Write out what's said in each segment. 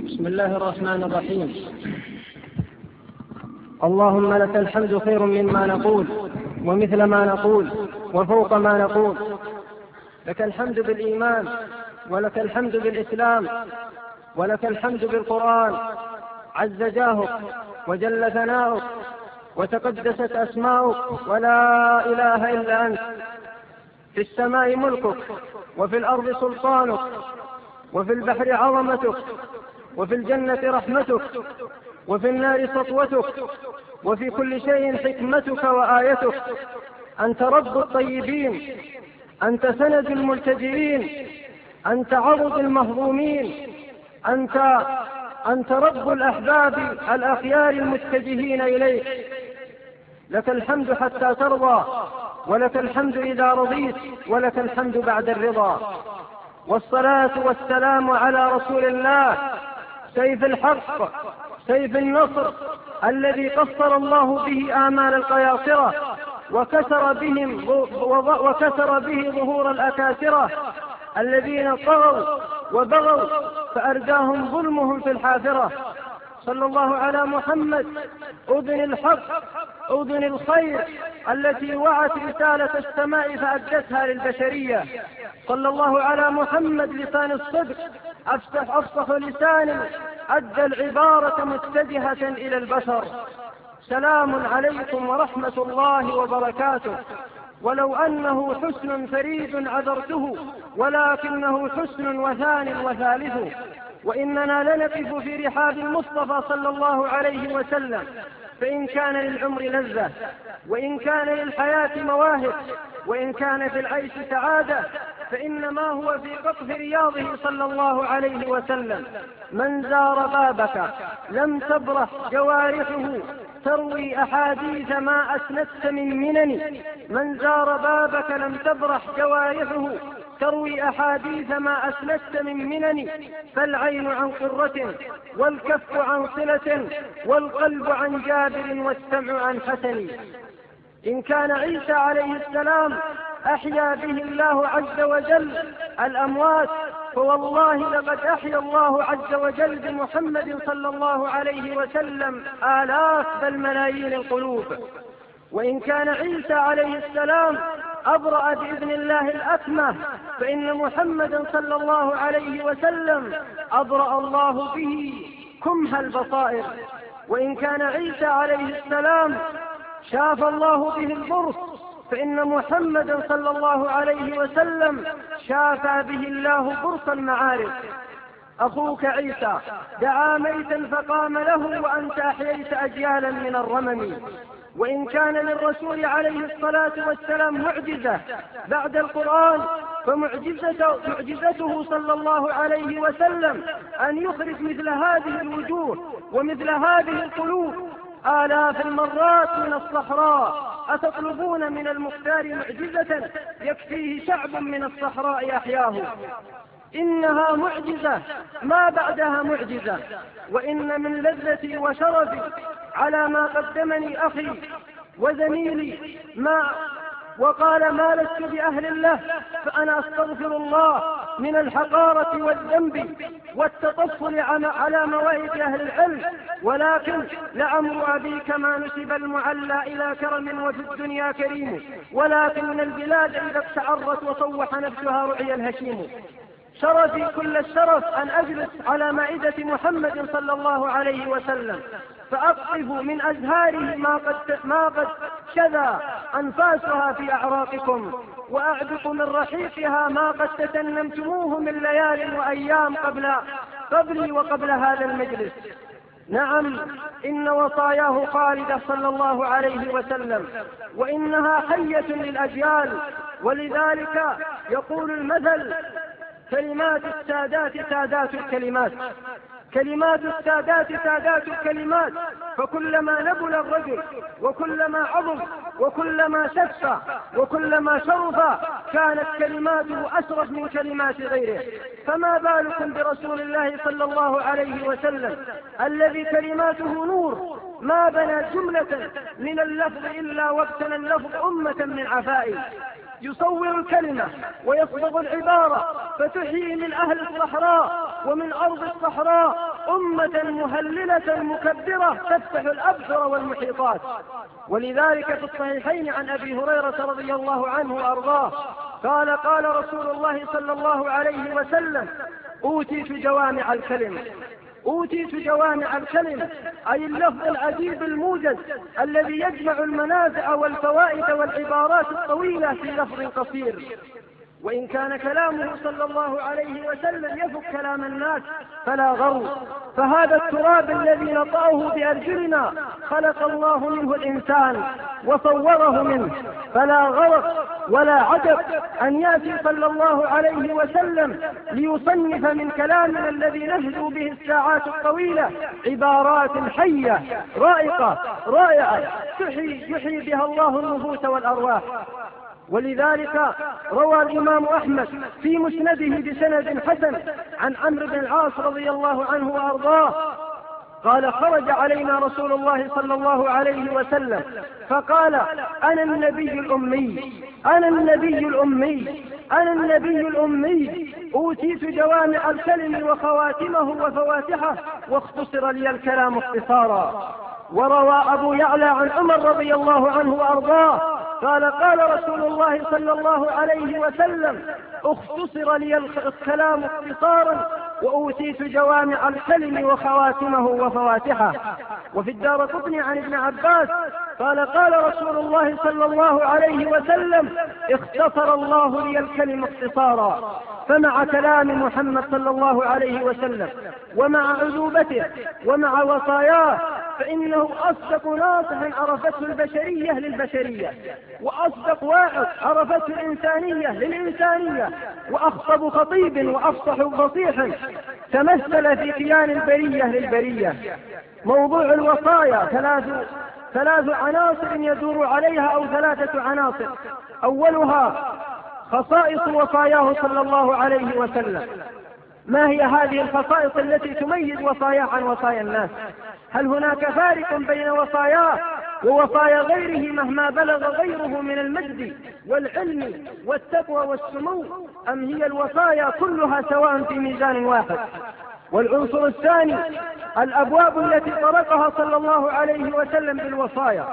بسم الله الرحمن الرحيم. اللهم لك الحمد خير مما نقول ومثل ما نقول وفوق ما نقول. لك الحمد بالإيمان، ولك الحمد بالإسلام، ولك الحمد بالقرآن. عز جاهك وجل ثناؤك وتقدست أسماؤك، ولا إله إلا أنت. في السماء ملكك، وفي الأرض سلطانك، وفي البحر عظمتك، وفي الجنة رحمتك، وفي النار سطوتك، وفي كل شيء حكمتك وآيتك. أنت رب الطيبين، أنت سند الملتجئين، أنت عضد المهضومين، أنت رب الأحباب الأخيار المتجهين إليك. لك الحمد حتى ترضى، ولك الحمد إذا رضيت، ولك الحمد بعد الرضا. والصلاة والسلام على رسول الله، سيف الحق، سيف النصر، الذي قصر الله به آمال القياصرة وكسر به ظهور الأكاسرة الذين طغوا وبغوا فأرداهم ظلمهم في الحافرة. صلى الله على محمد، أذن الحق، أذن الخير، التي وعت رسالة السماء فأدتها للبشرية. صلى الله على محمد، لسان الصدق، أفصح لسان أدى العبارة متجهة إلى البشر. سلام عليكم ورحمة الله وبركاته. ولو أنه حسن فريد عذرته، ولكنه حسن وثان وثالث. وإننا لنقف في رحاب المصطفى صلى الله عليه وسلم، فإن كان للعمر لذة، وإن كان للحياة مواهب، وإن كان في العيش سعادة، فإنما هو في قطف رياضه صلى الله عليه وسلم. من زار بابك لم تبرح جوارحه تروي أحاديث ما أسندت من منن. من زار بابك لم تبرح جوارحه تروي أحاديث ما أسندت من منن. فالعين عن قرة، والكف عن صلة، والقلب عن جابر، والسمع عن حسن. إن كان عيسى عليه السلام أحيا به الله عز وجل الأموات، فوالله لقد أحيا الله عز وجل بمحمد صلى الله عليه وسلم آلاف بل ملايين القلوب. وإن كان عيسى عليه السلام أبرأ بإذن الله الأكمة، فإن محمدا صلى الله عليه وسلم أبرأ الله به كمه البصائر. وإن كان عيسى عليه السلام شاف الله به البرص، فإن محمدا صلى الله عليه وسلم شافى به الله برص المعارف. أخوك عيسى دعا ميتا فقام له، وأنت أحييت أجيالا من الرمم. وإن كان للرسول عليه الصلاة والسلام معجزة بعد القرآن، فمعجزته صلى الله عليه وسلم أن يخرج مثل هذه الوجوه ومثل هذه القلوب آلاف المرات من الصحراء. أتطلبون من المختار معجزة يكفيه شعب من الصحراء أحياه؟ إنها معجزة ما بعدها معجزة. وإن من لذتي وشرفي على ما قدمني أخي وزميلي وقال ما لست بأهل له، فأنا أستغفر الله من الحقارة والذنب والتطفل على موائد أهل العلم. ولكن لعمر أبي كما نسب المعلى إلى كرم، وفي الدنيا كريم، ولكن من البلاد إذا اقتعرت وصوح نفسها رعي الهشيم. شرفي كل الشرف أن أجلس على مائدة محمد صلى الله عليه وسلم، فأقطف من أزهاره ما قد شذا أنفاسها في أعراقكم، وأعبق من رحيقها ما قد تتنمتموه من ليال وأيام قبلي وقبل هذا المجلس. نعم، إن وصاياه خالدة صلى الله عليه وسلم، وإنها حية للأجيال. ولذلك يقول المثل: كلمات السادات سادات الكلمات، كلمات السادات سادات الكلمات. فكلما نبل الرجل، وكلما عظم، وكلما شف، وكلما شرف، كانت كلماته أشرف من كلمات غيره. فما بالكم برسول الله صلى الله عليه وسلم الذي كلماته نور، ما بنى جملة من اللفظ إلا وابتنى اللفظ أمة من عفائه. يصور الكلمة ويصبغ العبارة فتحيي من أهل الصحراء ومن أرض الصحراء أمة مهللة مكبرة تفتح الأبصر والمحيطات. ولذلك في الصحيحين عن أبي هريرة رضي الله عنه وأرضاه قال قال رسول الله صلى الله عليه وسلم: أوتيت جوامع الكلم. أوتيت جوامع الكلم أي اللفظ العجيب الموجز الذي يجمع المنافع والفوائد والعبارات الطويلة في لفظ قصير. وإن كان كلامه صلى الله عليه وسلم يفك كلام الناس فلا غرو، فهذا التراب الذي نطأه بأرجلنا خلق الله منه الإنسان وصوره منه، فلا غرق ولا عجب أن يأتي صلى الله عليه وسلم ليصنف من كلامنا الذي نهدو به الساعات الطويلة عبارات حية رائقة رائعة يحيي بها الله النفوس والأرواح. ولذلك روى الإمام أحمد في مسنده بسند حسن عن عمرو بن العاص رضي الله عنه وأرضاه قال: خرج علينا رسول الله صلى الله عليه وسلم فقال: أنا النبي الأمي، أنا النبي الأمي، أنا النبي الأمي، أوتيت جوامع الكلم وخواتمه وفواتحه واختصر لي الكلام اختصارا. وروى أبو يعلى عن عمر رضي الله عنه وأرضاه قال: قال رسول الله صلى الله عليه وسلم: اختصر لي الكلام اختصارا وأوتيت جوامع الكلم وخواتمه وفواتحه. وفي الدارقطني عن ابن عباس قال: قال رسول الله صلى الله عليه وسلم: اختصر الله لي الكلم اختصارا. فمع كلام محمد صلى الله عليه وسلم ومع عذوبته ومع وصاياه فإنه أصدق ناصح عرفته البشرية للبشرية، وأصدق واعظ عرفته الإنسانية للإنسانية، وأخطب خطيب وأفصح فصيح تمثل في كيان البرية للبرية. موضوع الوصايا ثلاث عناصر يدور عليها أو 3 عناصر. أولها خصائص وصاياه صلى الله عليه وسلم. ما هي هذه الخصائص التي تميز وصاياه عن وصايا الناس؟ هل هناك فارق بين وصاياه ووصايا غيره مهما بلغ غيره من المجد والعلم والتقوى والسمو، أم هي الوصايا كلها سواء في ميزان واحد؟ والعنصر الثاني الأبواب التي طرقها صلى الله عليه وسلم بالوصايا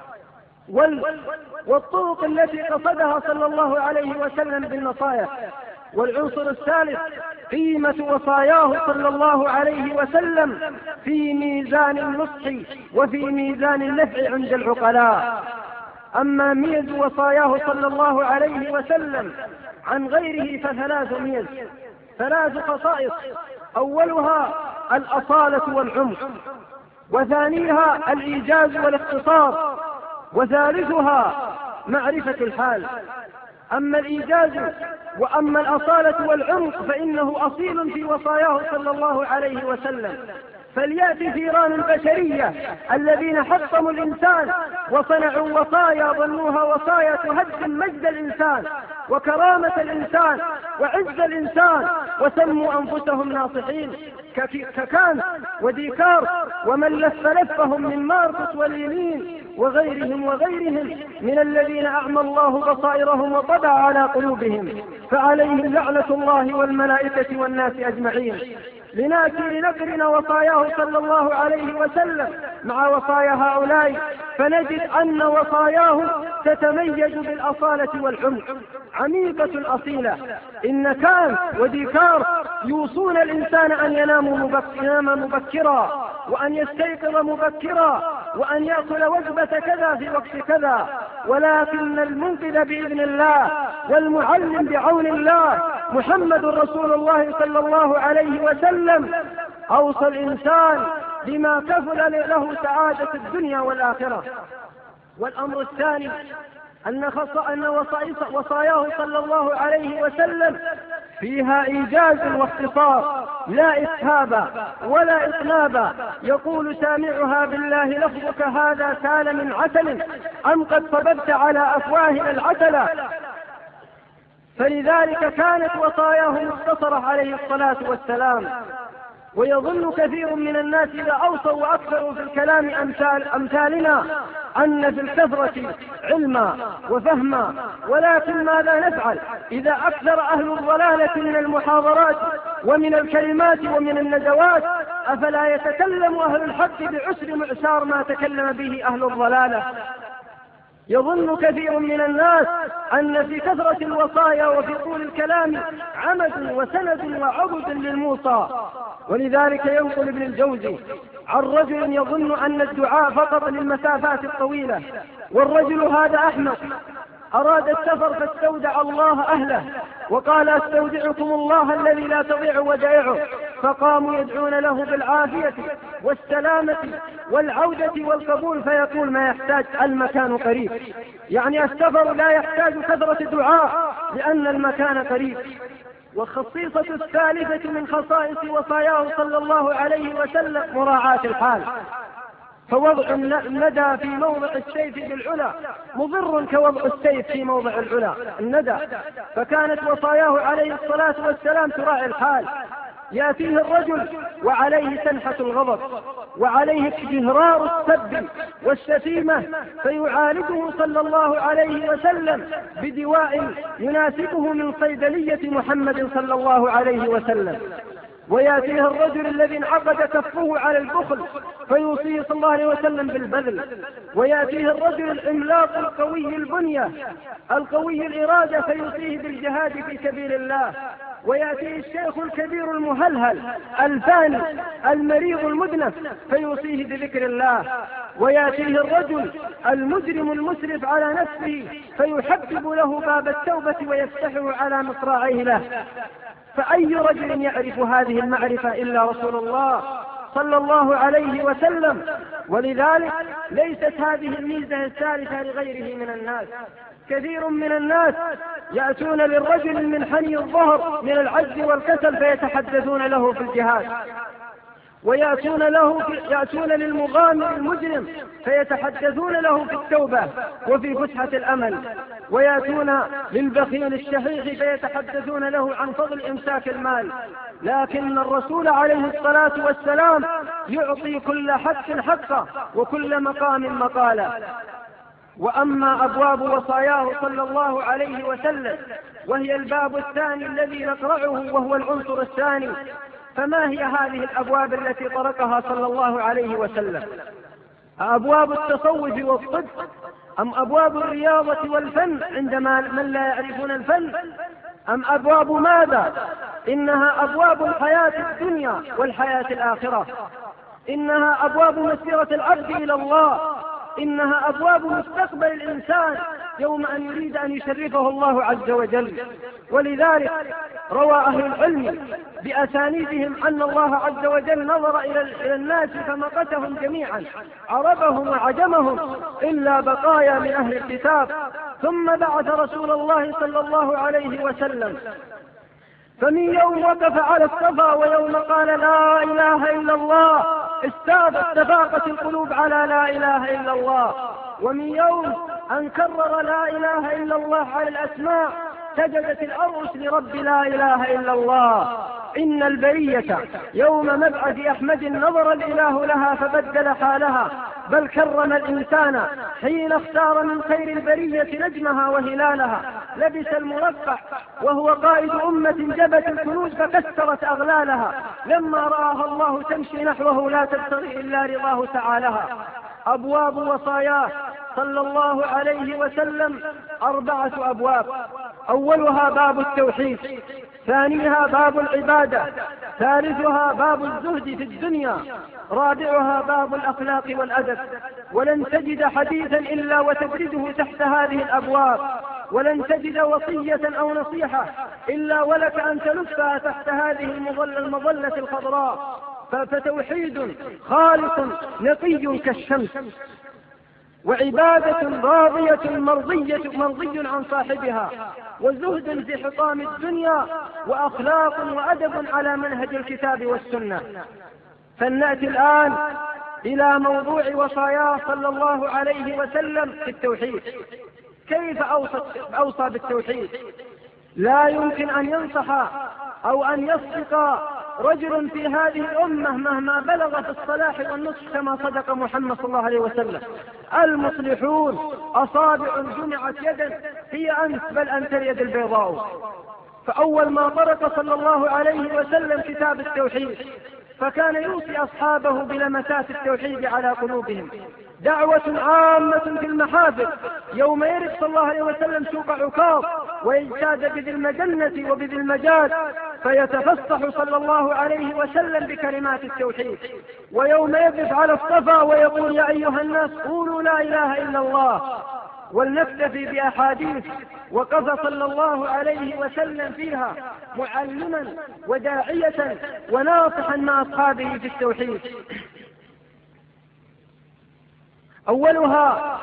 والطرق التي قصدها صلى الله عليه وسلم بالنصائح. والعنصر الثالث قيمة وصاياه صلى الله عليه وسلم في ميزان النصح وفي ميزان النفع عند العقلاء. أما ميز وصاياه صلى الله عليه وسلم عن غيره فثلاث ميز، 3 خصائص. أولها الأصالة والعمق، وثانيها الإيجاز والاختصار، وثالثها معرفة الحال. أما الإيجاز وأما الأصالة والعمق فإنه أصيل في وصاياه صلى الله عليه وسلم. فليأتي ثيران البشرية الذين حطموا الإنسان وصنعوا وصايا ظنوها وصايا تهدم مجد الإنسان وكرامة الإنسان وعز الإنسان، وسموا أنفسهم ناصحين ككانت وديكار ومن لفهم من ماركس واليمين وغيرهم من الذين أعمى الله بصائرهم وطبع على قلوبهم، فعليهم لعنة الله والملائكة والناس أجمعين. لنأتي لنقرن وصاياه صلى الله عليه وسلم مع وصايا هؤلاء فنجد أن وصاياه تتميز بالأصالة والعمق، عميقة أصيلة. إن كان وديكار يوصون الإنسان أن ينام مبكرا وأن يستيقظ مبكرا وأن يأكل وجبة كذا في وقت كذا، ولكن المنقذ بإذن الله والمعلم بعون الله محمد رسول الله صلى الله عليه وسلم أوصى الإنسان بما كفل له سعادة الدنيا والآخرة. والأمر الثاني أن وصاياه صلى الله عليه وسلم فيها إيجاز واختصار لا إسهاب ولا إطناب. يقول سامعها: بالله لفظك هذا كان من عسل أم قد صببت على أفواهنا العسل. فلذلك كانت وصاياه مختصرة عليه الصلاة والسلام. ويظن كثير من الناس إذا أوصوا وأكثروا في الكلام أمثالنا أن في الكثرة علما وفهما، ولكن ماذا نفعل إذا أكثر أهل الضلالة من المحاضرات ومن الكلمات ومن الندوات أفلا يتكلم أهل الحق بعسر معسار ما تكلم به أهل الضلالة؟ يظن كثير من الناس أن في كثرة الوصايا وفي طول الكلام عمد وسند وعضد للموصى، ولذلك ينقل ابن الجوزي عن رجل يظن أن الدعاء فقط للمسافات الطويلة، والرجل هذا أحمق أراد السفر فاستودع الله أهله وقال استودعكم الله الذي لا تضيع ودائعه، فقاموا يدعون له بالعافية والسلامة والعودة والقبول، فيقول ما يحتاج المكان قريب، يعني السفر لا يحتاج كثرة دعاء لأن المكان قريب. والخصيصة الثالثة من خصائص وصاياه صلى الله عليه وسلم مراعاة الحال، فوضع الندى في موضع السيف بالعلا مضر كوضع السيف في موضع الندى، فكانت وصاياه عليه الصلاة والسلام تراعي الحال. يأتيه الرجل وعليه سنحة الغضب وعليه جهرار السب والشتيمة، فيعالجه صلى الله عليه وسلم بدواء يناسبه من صيدلية محمد صلى الله عليه وسلم. ويأتيه الرجل الذي انعقد كفه على البخل فيوصيه صلى الله عليه وسلم بالبذل. ويأتيه الرجل العملاق القوي البنية القوي الإرادة فيوصيه بالجهاد في سبيل الله. ويأتيه الشيخ الكبير المهلهل الفاني المريض المدنف فيوصيه بذكر الله. ويأتيه الرجل المجرم المسرف على نفسه فيحبب له باب التوبة ويفتحه على مصراعيه له. فأي رجل يعرف هذه المعرفة إلا رسول الله صلى الله عليه وسلم؟ ولذلك ليست هذه الميزة الثالثة لغيره من الناس. كثير من الناس يأتون للرجل المنحني الظهر من العجز والكسل فيتحدثون له في الجهاد، يأتون للمغامر المجرم فيتحدثون له في التوبة وفي فسحة الأمل، ويأتون للبخيل الشحيح فيتحدثون له عن فضل إمساك المال. لكن الرسول عليه الصلاة والسلام يعطي كل حق حقه وكل مقام مقاله. وأما أبواب وصاياه صلى الله عليه وسلم وهي الباب الثاني الذي نقرأه وهو العنصر الثاني، فما هي هذه الأبواب التي طرقها صلى الله عليه وسلم؟ أبواب التصوف والصدق أم أبواب الرياضة والفن عندما من لا يعرفون الفن أم أبواب ماذا؟ إنها أبواب الحياة الدنيا والحياة الآخرة، إنها أبواب مسيرة العبد إلى الله، إنها أبواب مستقبل الإنسان يوم أن يريد أن يشرفه الله عز وجل. ولذلك روى أهل العلم بأسانيدهم أن الله عز وجل نظر إلى الناس فمقتهم جميعا عربهم وعجمهم إلا بقايا من أهل الكتاب، ثم بعث رسول الله صلى الله عليه وسلم، فمن يوم وقف على الصفا ويوم قال لا إله إلا الله استفاقت القلوب على لا إله إلا الله، ومن يوم أن كرر لا إله إلا الله على الأسماء سجدت الأرض لرب لا إله إلا الله. إن البرية يوم مبعث أحمد نظر الإله لها فبدل حالها، بل كرم الإنسان حين اختار من خير البرية نجمها وهلالها، لبس المرفع وهو قائد أمة جبت الكنوز فكسرت أغلالها، لما رآها الله تمشي نحوه لا تبتغي إلا رضاه تعالها. أبواب وصاياه صلى الله عليه وسلم 4 أبواب، أولها باب التوحيد، ثانيها باب العبادة، ثالثها باب الزهد في الدنيا، رابعها باب الأخلاق والأدب. ولن تجد حديثا إلا وتدرجه تحت هذه الأبواب، ولن تجد وصية أو نصيحة إلا ولك أن تلفها تحت هذه المظلة الخضراء. فتوحيد خالص نقي كالشمس، وعبادة راضية مرضي عن صاحبها، وزهد في حطام الدنيا، وأخلاق وأدب على منهج الكتاب والسنة. فلنأتي الآن إلى موضوع وصاياه صلى الله عليه وسلم في التوحيد. كيف أوصى بالتوحيد؟ لا يمكن أن ينصح أو أن يصدق رجل في هذه الأمة مهما بلغ في الصلاح والنصح كما صدق محمد صلى الله عليه وسلم. المصلحون أصابع جمعت يدا هي أنت، بل أنت اليد البيضاء. فأول ما طرق صلى الله عليه وسلم كتاب التوحيد فكان يوصي أصحابه بلمسات التوحيد على قلوبهم. دعوة عامة في المحافل يوم يرد صلى الله عليه وسلم سوق عكاظ ويجتاز بذي المجنة وبذي المجاز، فيتفصح صلى الله عليه وسلم بكلمات التوحيد. ويوم يقف على الصفا ويقول يا أيها الناس قولوا لا إله إلا الله. ولنكتفي بأحاديث وقف صلى الله عليه وسلم فيها معلما وداعية وناصحا مع أصحابه في التوحيد. أولها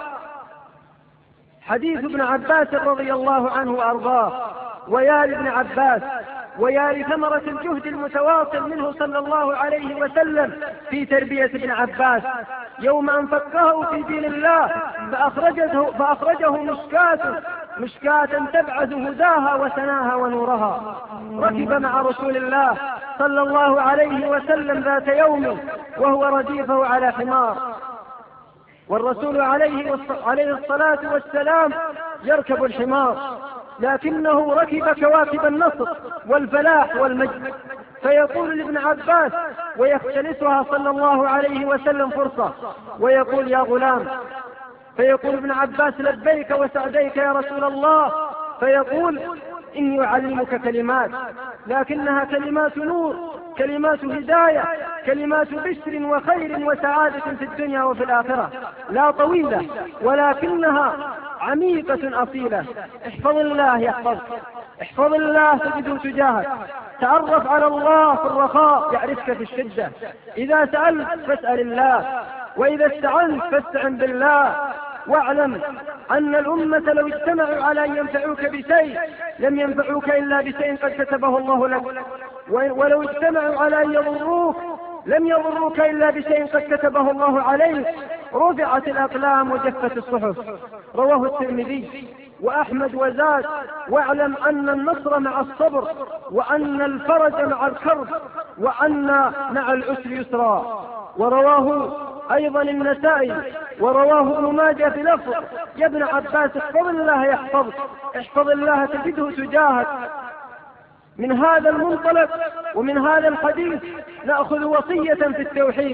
حديث ابن عباس رضي الله عنه وأرضاه: ويا لابن عباس ويا لثمرة الجهد المتواصل منه صلى الله عليه وسلم في تربية ابن عباس يوم أن فقهه في دين الله فأخرجه مشكاة تبعث هداها وسناها ونورها. ركب مع رسول الله صلى الله عليه وسلم ذات يوم وهو رديفه على حمار، والرسول عليه الصلاة والسلام يركب الحمار، لكنه ركب كواكب النصر والفلاح والمجد. فيقول لابن عباس ويختلسها صلى الله عليه وسلم فرصة ويقول يا غلام، فيقول ابن عباس لبيك وسعديك يا رسول الله، فيقول إني أعلمك كلمات لكنها كلمات نور، كلمات هداية، كلمات بشر وخير وسعادة في الدنيا وفي الآخرة، لا طويلة ولكنها عميقة أصيلة. احفظ الله يحفظك، احفظ الله تجده تجاهك، تعرف على الله في الرخاء يعرفك في الشدة، إذا سألت فاسأل الله، وإذا استعنت فاستعن بالله. واعلم أن الأمة لو اجتمعوا على أن ينفعوك بشيء لم ينفعوك إلا بشيء قد كتبه الله لك، ولو اجتمعوا على أن يضروك لم يضروك إلا بشيء قد كتبه الله عليك. رفعت الأقلام وجفت الصحف. رواه الترمذي وأحمد وزاد: واعلم أن النصر مع الصبر، وأن الفرج مع الكرب، وأن مع العسر يسرا. ورواه أيضا النسائي ورواه ابن ماجه في لفظ: يا ابن عباس احفظ الله يحفظك، احفظ الله تجده تجاهك. من هذا المنطلق ومن هذا الحديث نأخذ وصية في التوحيد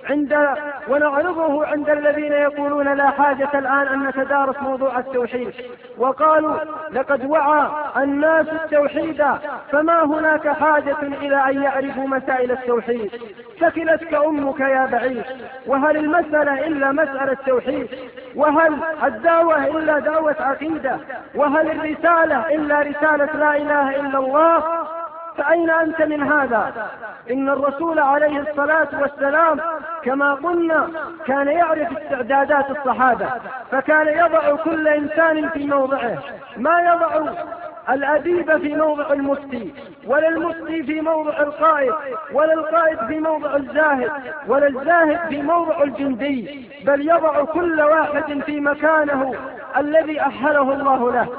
ونعرضه عند الذين يقولون لا حاجة الآن أن نتدارس موضوع التوحيد، وقالوا لقد وعى الناس التوحيد فما هناك حاجة إلى أن يعرفوا مسائل التوحيد. ثكلتك أمك يا بعيد، وهل المسألة إلا مسألة توحيد؟ وهل الدعوة إلا دعوة عقيدة؟ وهل الرسالة إلا رسالة لا إله إلا الله؟ فأين أنت من هذا؟ إن الرسول عليه الصلاة والسلام كما قلنا كان يعرف استعدادات الصحابة، فكان يضع كل إنسان في موضعه، ما يضع الأديب في موضع المفتي، ولا المفتي في موضع القائد، ولا القائد في موضع الزاهد، ولا الزاهد في موضع الجندي، بل يضع كل واحد في مكانه الذي أهله الله له.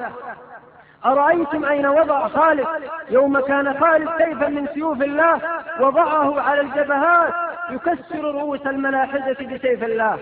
أرأيتم أين وضع خالد يوم كان خالد سيفا من سيوف الله؟ وضعه على الجبهات يكسر رؤوس الملاحدة بسيف الله.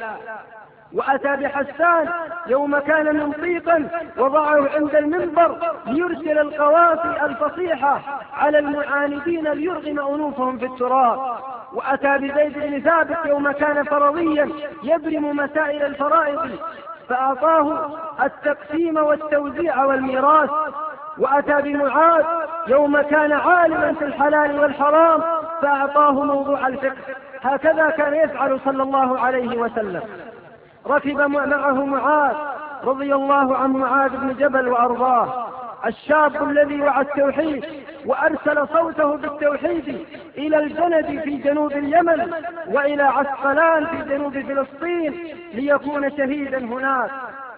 وأتى بحسان يوم كان منطيقا وضعه عند المنبر ليرسل القوافي الفصيحة على المعاندين ليرغم أنوفهم في التراب. وأتى بزيد بن ثابت يوم كان فرضيا يبرم مسائل الفرائض فأعطاه التقسيم والتوزيع والميراث. وأتى بمعاذ يوم كان عالما في الحلال والحرام فأعطاه موضوع الفقه. هكذا كان يفعل صلى الله عليه وسلم. ركب معه معاذ رضي الله عن معاذ بن جبل وأرضاه، الشاب الذي وعى التوحيد وأرسل صوته بالتوحيد إلى الجند في جنوب اليمن وإلى عسقلان في جنوب فلسطين ليكون شهيدا هناك.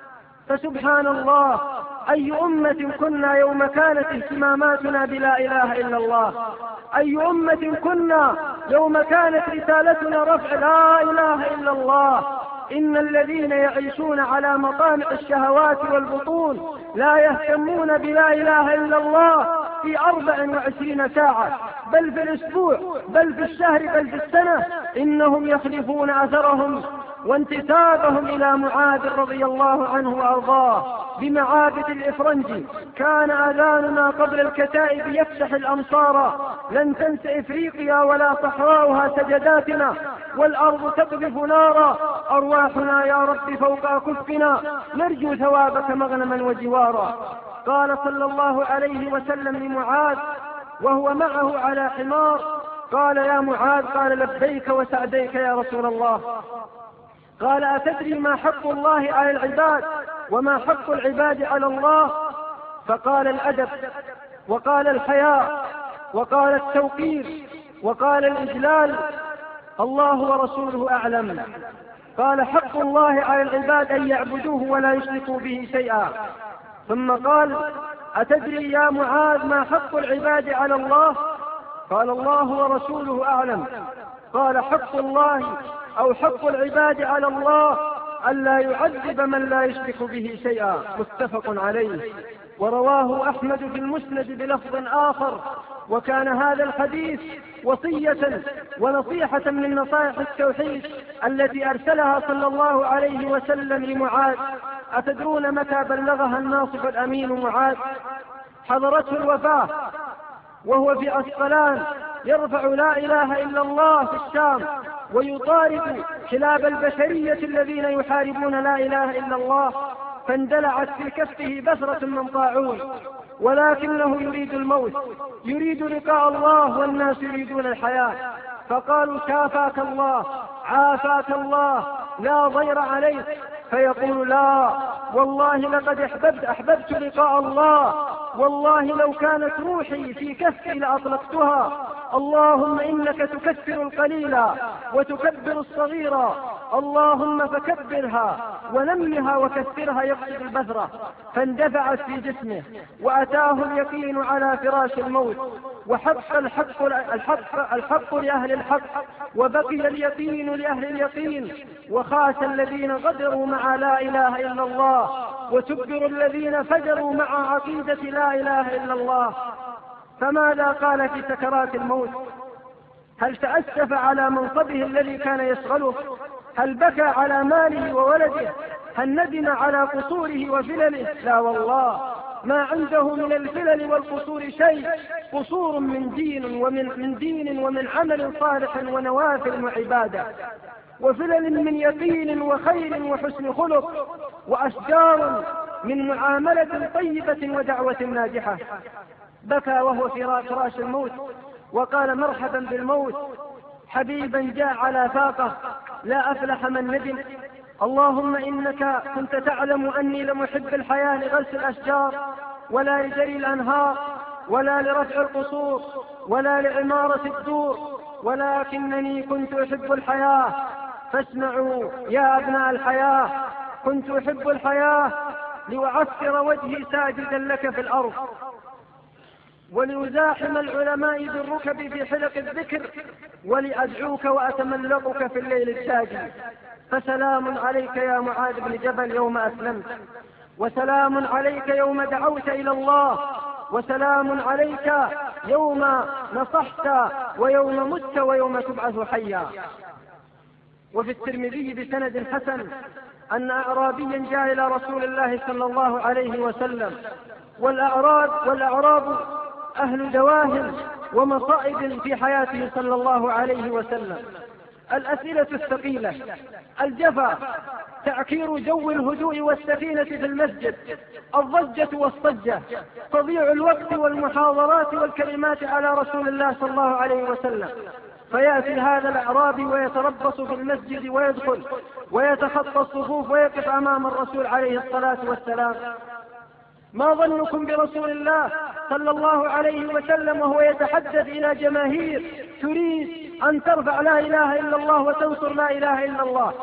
فسبحان الله، أي أمة كنا يوم كانت اهتماماتنا بلا إله إلا الله؟ أي أمة كنا يوم كانت رسالتنا رفع لا إله إلا الله؟ إن الذين يعيشون على مطامع الشهوات والبطون لا يهتمون بلا إله إلا الله في 24 ساعة، بل في الأسبوع، بل في الشهر، بل في السنة. إنهم يخلفون أثرهم وانتسابهم إلى معاذ رضي الله عنه وأرضاه بمعابد الإفرنج. كان أذاننا قبل الكتائب يفتح الأمصار، لن تنس إفريقيا ولا صحراؤها سجداتنا، والأرض تقذف نارا، أرواحنا يا رب فوق أكفنا، نرجو ثوابك مغنما وجوارا. قال صلى الله عليه وسلم لمعاذ وهو معه على حمار: قال يا معاذ، قال لبيك وسعديك يا رسول الله. قال: أتدري ما حق الله على العباد وما حق العباد على الله؟ فقال: الأدب، وقال الحياء، وقال التوقير، وقال الإجلال. الله ورسوله أعلم. قال: حق الله على العباد أن يعبدوه ولا يشركوا به شيئا. ثم قال: أتدري يا معاذ ما حق العباد على الله؟ قال: الله ورسوله أعلم. قال: حق الله أو حق العباد على الله ألا يعذب من لا يشرك به شيئا. متفق عليه. ورواه أحمد في المسند بلفظ آخر. وكان هذا الحديث وصية ونصيحة من نصائح التوحيد التي أرسلها صلى الله عليه وسلم لمعاذ. أتدرون متى بلغها الناصح الأمين معاذ؟ حضرته الوفاة وهو في عسقلان يرفع لا إله إلا الله في الشام، ويطارد كلاب البشرية الذين يحاربون لا إله إلا الله، فاندلعت في كفه بثرة من طاعون، ولكنه يريد الموت، يريد لقاء الله والناس يريدون الحياة. فقالوا: شافاك الله، عافاك الله، لا ضير عليك. فيقول: لا والله لقد أحببت لقاء الله، والله لو كانت روحي في كفي لأطلقتها. اللهم إنك تكثر القليل وتكبر الصغير، اللهم فكبرها ونمها وكثرها، يقصد البثرة. فاندفعت في جسمه وأتاه اليقين على فراش الموت، وحق الحق لأهل الحق، وبقي اليقين لأهل اليقين. وخاس الذين غدروا مع لا إله إلا الله، وتبر الذين فجروا مع عقيدة لا إله إلا الله. فماذا قال في سكرات الموت؟ هل تأسف على منصبه الذي كان يشغله؟ هل بكى على ماله وولده؟ هل ندم على قصوره وفلله؟ لا والله، ما عنده من الفلل والقصور شيء، قصور من دين ومن عمل صالح ونوافل وعبادة، وفلل من يقين وخير وحسن خلق، وأشجار من معاملة طيبة ودعوة ناجحة. بكى وهو في فراش الموت وقال: مرحبا بالموت، حبيبا جاء على فاقه، لا أفلح من ندم. اللهم إنك كنت تعلم أني لمحب الحياة لغرس الأشجار ولا لجري الأنهار ولا لرفع القصور ولا لعمارة الدور، ولكنني كنت أحب الحياة. فاسمعوا يا أبناء الحياة، كنت أحب الحياة لأعفر وجهي ساجدا لك في الأرض، ولأزاحم العلماء بالركب في حلق الذكر، ولأدعوك وأتملقك في الليل الساجي. فسلام عليك يا معاذ بن جبل يوم أسلمت، وسلام عليك يوم دعوت إلى الله، وسلام عليك يوم نصحت ويوم مت ويوم تبعث حيا. وفي الترمذي بسند حسن أن أعرابيا جاء إلى رسول الله صلى الله عليه وسلم، والأعراب أهل دواهن ومصائب في حياته صلى الله عليه وسلم. الأسئلة الثقيلة: الجفا، تعكير جو الهدوء والسكينة في المسجد، الضجة والصجة، تضييع الوقت والمحاضرات والكلمات على رسول الله صلى الله عليه وسلم. فيأتي هذا الأعرابي ويتربص في المسجد ويدخل ويتخطى الصفوف ويقف أمام الرسول عليه الصلاة والسلام. ما ظنكم برسول الله صلى الله عليه وسلم وهو يتحدث إلى جماهير تريد أن ترفع لا إله إلا الله وتنصر لا إله إلا الله،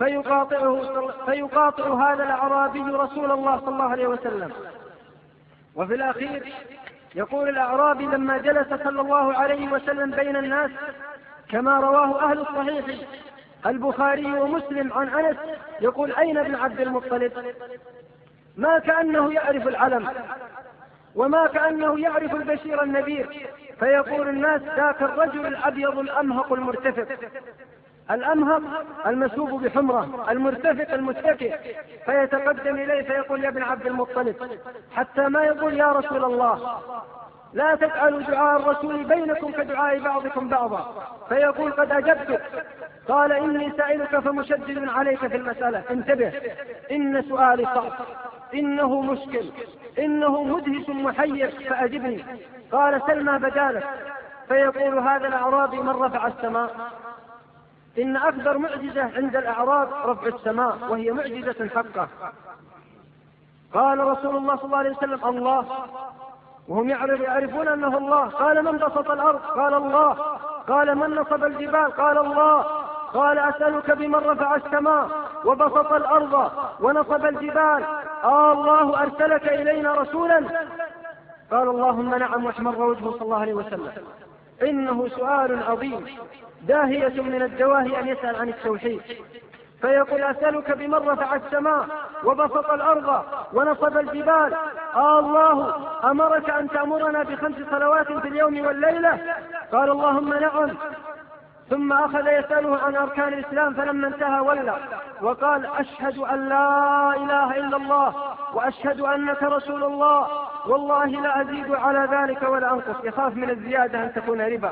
فيقاطع هذا الأعرابي رسول الله صلى الله عليه وسلم. وفي الأخير يقول الأعرابي لما جلس صلى الله عليه وسلم بين الناس كما رواه أهل الصحيح البخاري ومسلم عن أنس، يقول: أين ابن عبد المطلب؟ ما كأنه يعرف العلم وما كأنه يعرف البشير النذير. فيقول الناس: ذاك الرجل الأبيض الأمهق المرتفق. الأمهق المسوب بحمرة، المرتفق المتكئ، فيتقدم إليه فيقول يا ابن عبد المطلب، حتى ما يقول يا رسول الله، لا تجعلوا دعاء الرسول بينكم كدعاء بعضكم بعضا، فيقول قد أجبتك. قال إني سائلك فمشدد عليك في المسألة، انتبه، إن سؤالي صعب، إنه مشكل، إنه مدهش محير، فأجبني. قال سل ما بدالك. فيقول هذا الأعرابي من رفع السماء؟ إن أكبر معجزة عند الأعراب رفع السماء، وهي معجزة حقة. قال رسول الله صلى الله عليه وسلم الله، وهم يعرفون أنه الله. قال من بسط الأرض؟ قال الله. قال من نصب الجبال؟ قال الله. قال أسألك بمن رفع السماء وبسط الأرض ونصب الجبال، الله أرسلك إلينا رسولا؟ قال اللهم نعم، واحمر وجهه صلى الله عليه وسلم. إنه سؤال عظيم، داهية من الدواهي أن يسأل عن التوحيد. فيقول أسألك بمن رفع السماء وبسط الأرض ونصب الجبال، الله أمرك أن تأمرنا ب5 صلوات في اليوم والليلة؟ قال اللهم نعم. ثم أخذ يسأله عن أركان الإسلام، فلما انتهى ولى وقال أشهد أن لا إله إلا الله وأشهد أنك رسول الله، والله لا أزيد على ذلك ولا أنقص، يخاف من الزيادة أن تكون ربا.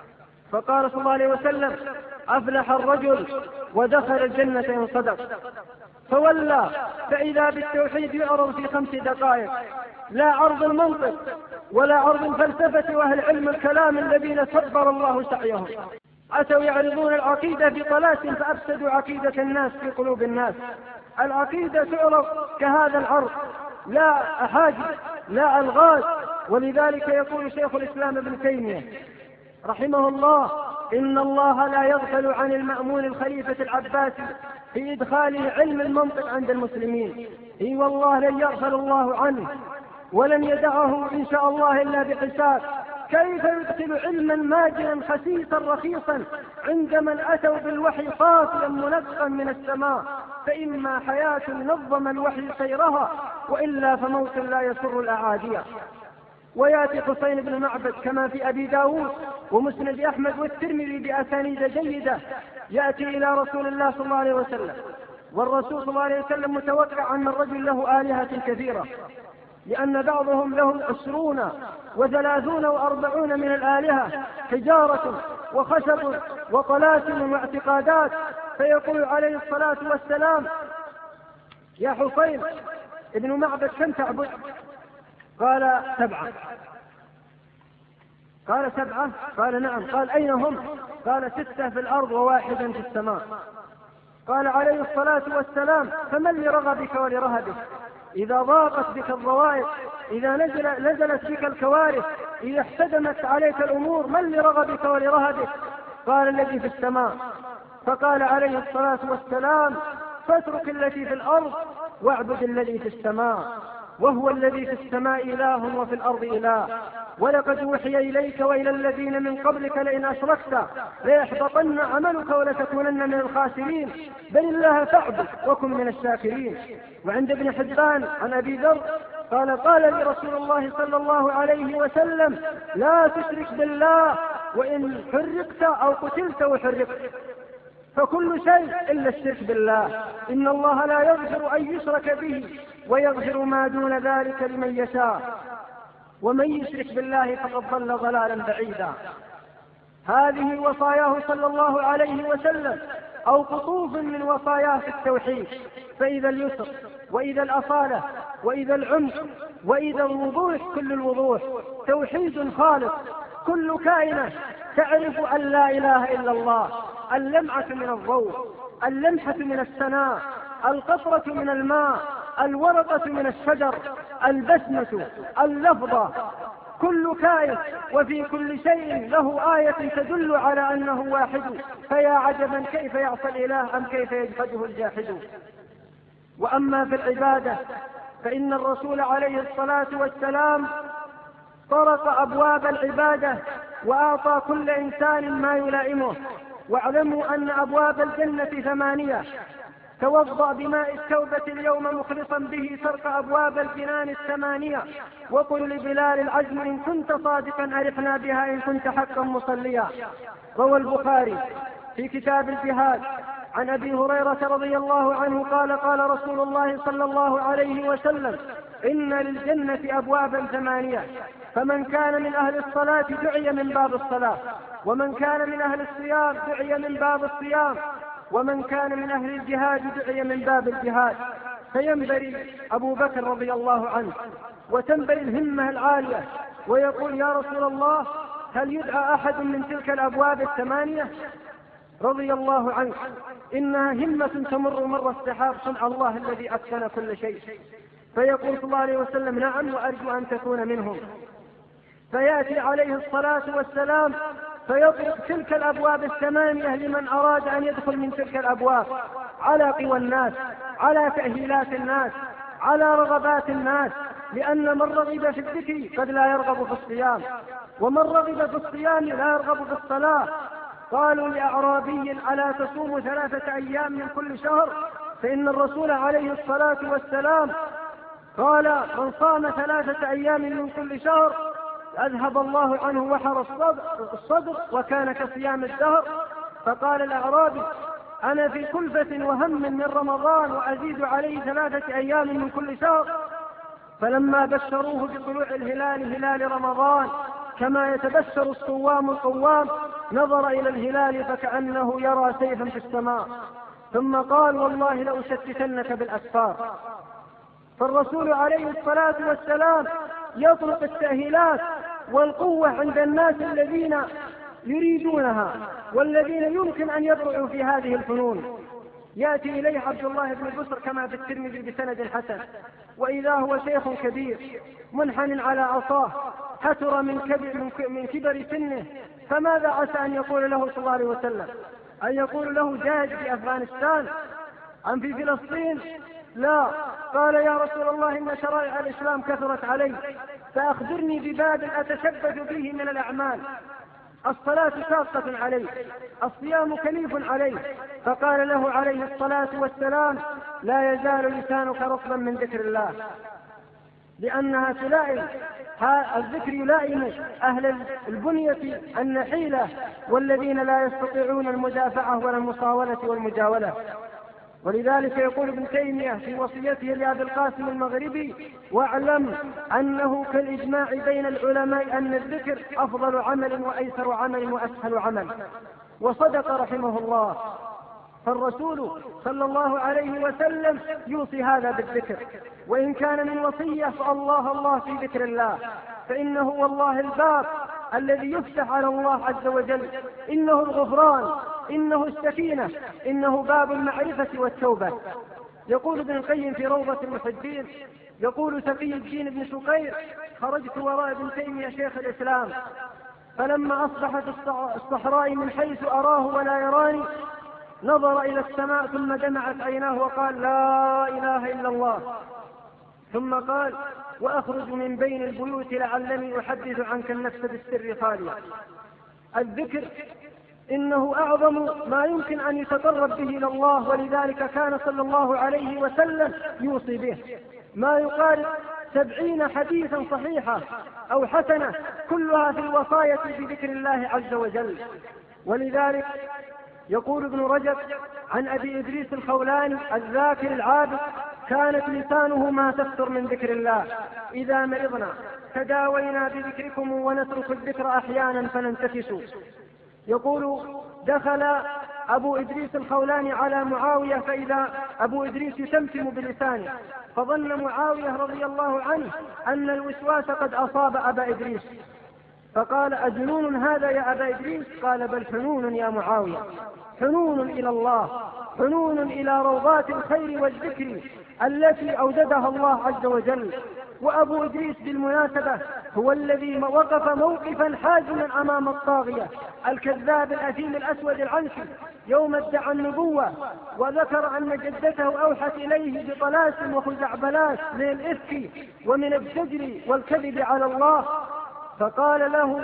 فقال صلى الله عليه وسلم أفلح الرجل ودخل الجنة إن صدق. فولى فإذا بالتوحيد يعرض في 5 دقائق، لا عرض المنطق ولا عرض الفلسفة وأهل علم الكلام الذين صبر الله سعيهم. أتوا يعرضون العقيدة بطلاسم فأفسدوا عقيدة الناس في قلوب الناس. العقيدة تعرض كهذا العرض، لا أحاجز لا ألغاز. ولذلك يقول شيخ الإسلام ابن تيمية رحمه الله إن الله لا يغفل عن المأمون الخليفة العباسي في إدخاله علم المنطق عند المسلمين. إي والله لن يغفل الله عنه ولن يدعه إن شاء الله إلا بحساب. كيف يدخل علما ماجنا خسيسا رخيصا عند من أتوا بالوحي صافيا منقا من السماء؟ فإما حياة نظم الوحي سيرها، وإلا فموت لا يسر الأعادية. ويأتي حسين بن معبد كما في أبي داود ومسند أحمد والترمذي بأسانيد جيدة، يأتي إلى رسول الله صلى الله عليه وسلم، والرسول صلى الله عليه وسلم متوقع أن الرجل له آلهة كثيرة، لأن بعضهم لهم 20 و30 و40 من الآلهة، حجارة وخشب وطلاسم واعتقادات. فيقول عليه الصلاة والسلام يا حسين ابن معبد كم تعبد؟ قال 7. قال 7؟ قال نعم. قال أين هم؟ قال 6 في الأرض و1 في السماء. قال عليه الصلاة والسلام فمن لرغبك ولرهبك؟ إذا ضاقت بك الضوائق، إذا نزلت بك الكوارث، إذا احتدمت عليك الأمور، من لرغبك ولرهبك؟ قال الذي في السماء. فقال عليه الصلاة والسلام فاترك التي في الأرض واعبد الذي في السماء، وهو الذي في السماء إله وفي الأرض إله. ولقد أوحي إليك وإلى الذين من قبلك لئن أشركت ليحبطن عملك ولتكونن من الخاسرين، بل الله فاعبد وكن من الشاكرين. وعند ابن حبان عن أبي ذر قال لي رسول الله صلى الله عليه وسلم لا تشرك بالله، وإن حرقت أو قتلت وحرقت فكل شيء إلا الشرك بالله. إن الله لا يغفر أن يشرك به ويغفر ما دون ذلك لمن يشاء، ومن يشرك بالله فقد ضل ضلالا بعيدا. هذه وصاياه صلى الله عليه وسلم، أو قطوف من وصاياه في التوحيد. فإذا اليسر وإذا الأصالة وإذا العمق وإذا الوضوح، كل الوضوح توحيد خالص. كل كائنة تعرف أن لا إله إلا الله، اللمعة من الضوء، اللمحة من السماء، القطرة من الماء، الورقة من الشجر، البسمة، اللفظة، كل كائن وفي كل شيء له آية تدل على أنه واحد. فيا عجبا كيف يعصى الإله أم كيف يجحده الجاحد. وأما في العبادة فإن الرسول عليه الصلاة والسلام طرق أبواب العبادة وأعطى كل إنسان ما يلائمه. واعلموا أن أبواب الجنة 8. توضأ بماء التوبة اليوم مخلصا به ترك أبواب الجنان 8. وقل لبلال العزم إن كنت صادقا أرحنا بها إن كنت حقا مصليا. روى البخاري في كتاب الجهاد عن أبي هريرة رضي الله عنه قال قال رسول الله صلى الله عليه وسلم: إن للجنة أبوابا 8، فمن كان من أهل الصلاة دعي من باب الصلاة، ومن كان من أهل الصيام دعي من باب الصيام، ومن كان من أهل الجهاد دعي من باب الجهاد. فينبري أبو بكر رضي الله عنه وتنبري الهمة العالية ويقول: يا رسول الله، هل يدعى أحد من تلك الأبواب 8؟ رضي الله عنه، إنها همة تمر مر السحاب، صنع الله الذي أتقن كل شيء. فيقول صلى الله عليه وسلم: نعم، وأرجو أن تكون منهم. فيأتي عليه الصلاة والسلام فيطرق تلك الأبواب 8 لمن أراد أن يدخل من تلك الأبواب، على قوى الناس، على تأهيلات الناس، على رغبات الناس، لأن من رغب في الذكر قد لا يرغب في الصيام، ومن رغب في الصيام لا يرغب في الصلاة. قالوا لأعرابي: ألا تصوم 3 أيام من كل شهر؟ فإن الرسول عليه الصلاة والسلام قال: من صام 3 أيام من كل شهر أذهب الله عنه وحر الصدر وكان كصيام الدهر. فقال الأعرابي: أنا في كلفة وهم من رمضان وأزيد عليه 3 أيام من كل شهر. فلما بشروه بطلوع الهلال هلال رمضان كما يتبشر الصوام القوام، نظر إلى الهلال فكأنه يرى سيفا في السماء، ثم قال: والله لأشتتنك بالأسفار. فالرسول عليه الصلاة والسلام يطلق التأهيلات والقوة عند الناس الذين يريدونها والذين يمكن أن يبرعوا في هذه الفنون. يأتي إليه عبد الله بن بسر كما في الترمذي بسند حسن، وإذا هو شيخ كبير منحن على عصاه، حتر من كبر سنه، فماذا عسى أن يقول له صلى الله عليه وسلم؟ أن يقول له: جاهد في أفغانستان أم في فلسطين؟ لا. قال: يا رسول الله، إن شرائع الإسلام كثرت علي، فأخبرني بباب أتشبث فيه من الأعمال. الصلاة شاقة علي، الصيام كليف علي. فقال له عليه الصلاة والسلام: لا يزال لسانك رطبا من ذكر الله، لأنها تلائم، الذكر يلائم أهل البنية النحيلة والذين لا يستطيعون المدافعة ولا المصاولة والمجاولة. ولذلك يقول ابن تيمية في وصيته لأبي القاسم المغربي: واعلم أنه كالإجماع بين العلماء أن الذكر أفضل عمل وأيسر عمل وأسهل عمل. وصدق رحمه الله. فالرسول صلى الله عليه وسلم يوصي هذا بالذكر، وإن كان من وصية فالله الله في ذكر الله، فإنه والله الباب الذي يفتح على الله عز وجل، إنه الغفران، إنه السكينة، إنه باب المعرفة والتوبة. يقول ابن القيم في روضة المحبين، يقول تقي الدين بن شقير: خرجت وراء ابن تيمية شيخ الإسلام، فلما أصبحت الصحراء من حيث أراه ولا يراني، نظر إلى السماء ثم دمعت عيناه وقال: لا إله إلا الله. ثم قال: وأخرج من بين البيوت لعلني أحدث عنك النفس بالسر خاليا. الذكر إنه أعظم ما يمكن أن يتقرب به إلى الله، ولذلك كان صلى الله عليه وسلم يوصي به ما يقارب 70 حديثا صحيحة أو حسنة، كلها في الوصاية بذكر الله عز وجل. ولذلك يقول ابن رجب عن أبي إدريس الخولاني الذاكر العابد: كانت لسانه ما تفتر من ذكر الله، إذا مرضنا تداوينا بذكركم ونترك الذكر أحيانا فننتفسوا. يقول: دخل أبو إدريس الخولاني على معاوية فإذا أبو إدريس يتمتم بلسانه، فظن معاوية رضي الله عنه أن الوسواس قد أصاب أبا إدريس، فقال: أجنون هذا يا أبا إدريس؟ قال: بل حنون يا معاوية، حنون إلى الله، حنون إلى روضات الخير والذكر التي أوجدها الله عز وجل. وأبو إدريس بالمناسبة هو الذي وقف موقفا حازما أمام الطاغية الكذاب الأثيم الأسود العنسي يوم ادعى النبوة، وذكر أن جدته أوحت إليه بطلاسم وخزعبلات من الإفك ومن الزجر والكذب على الله. فقال له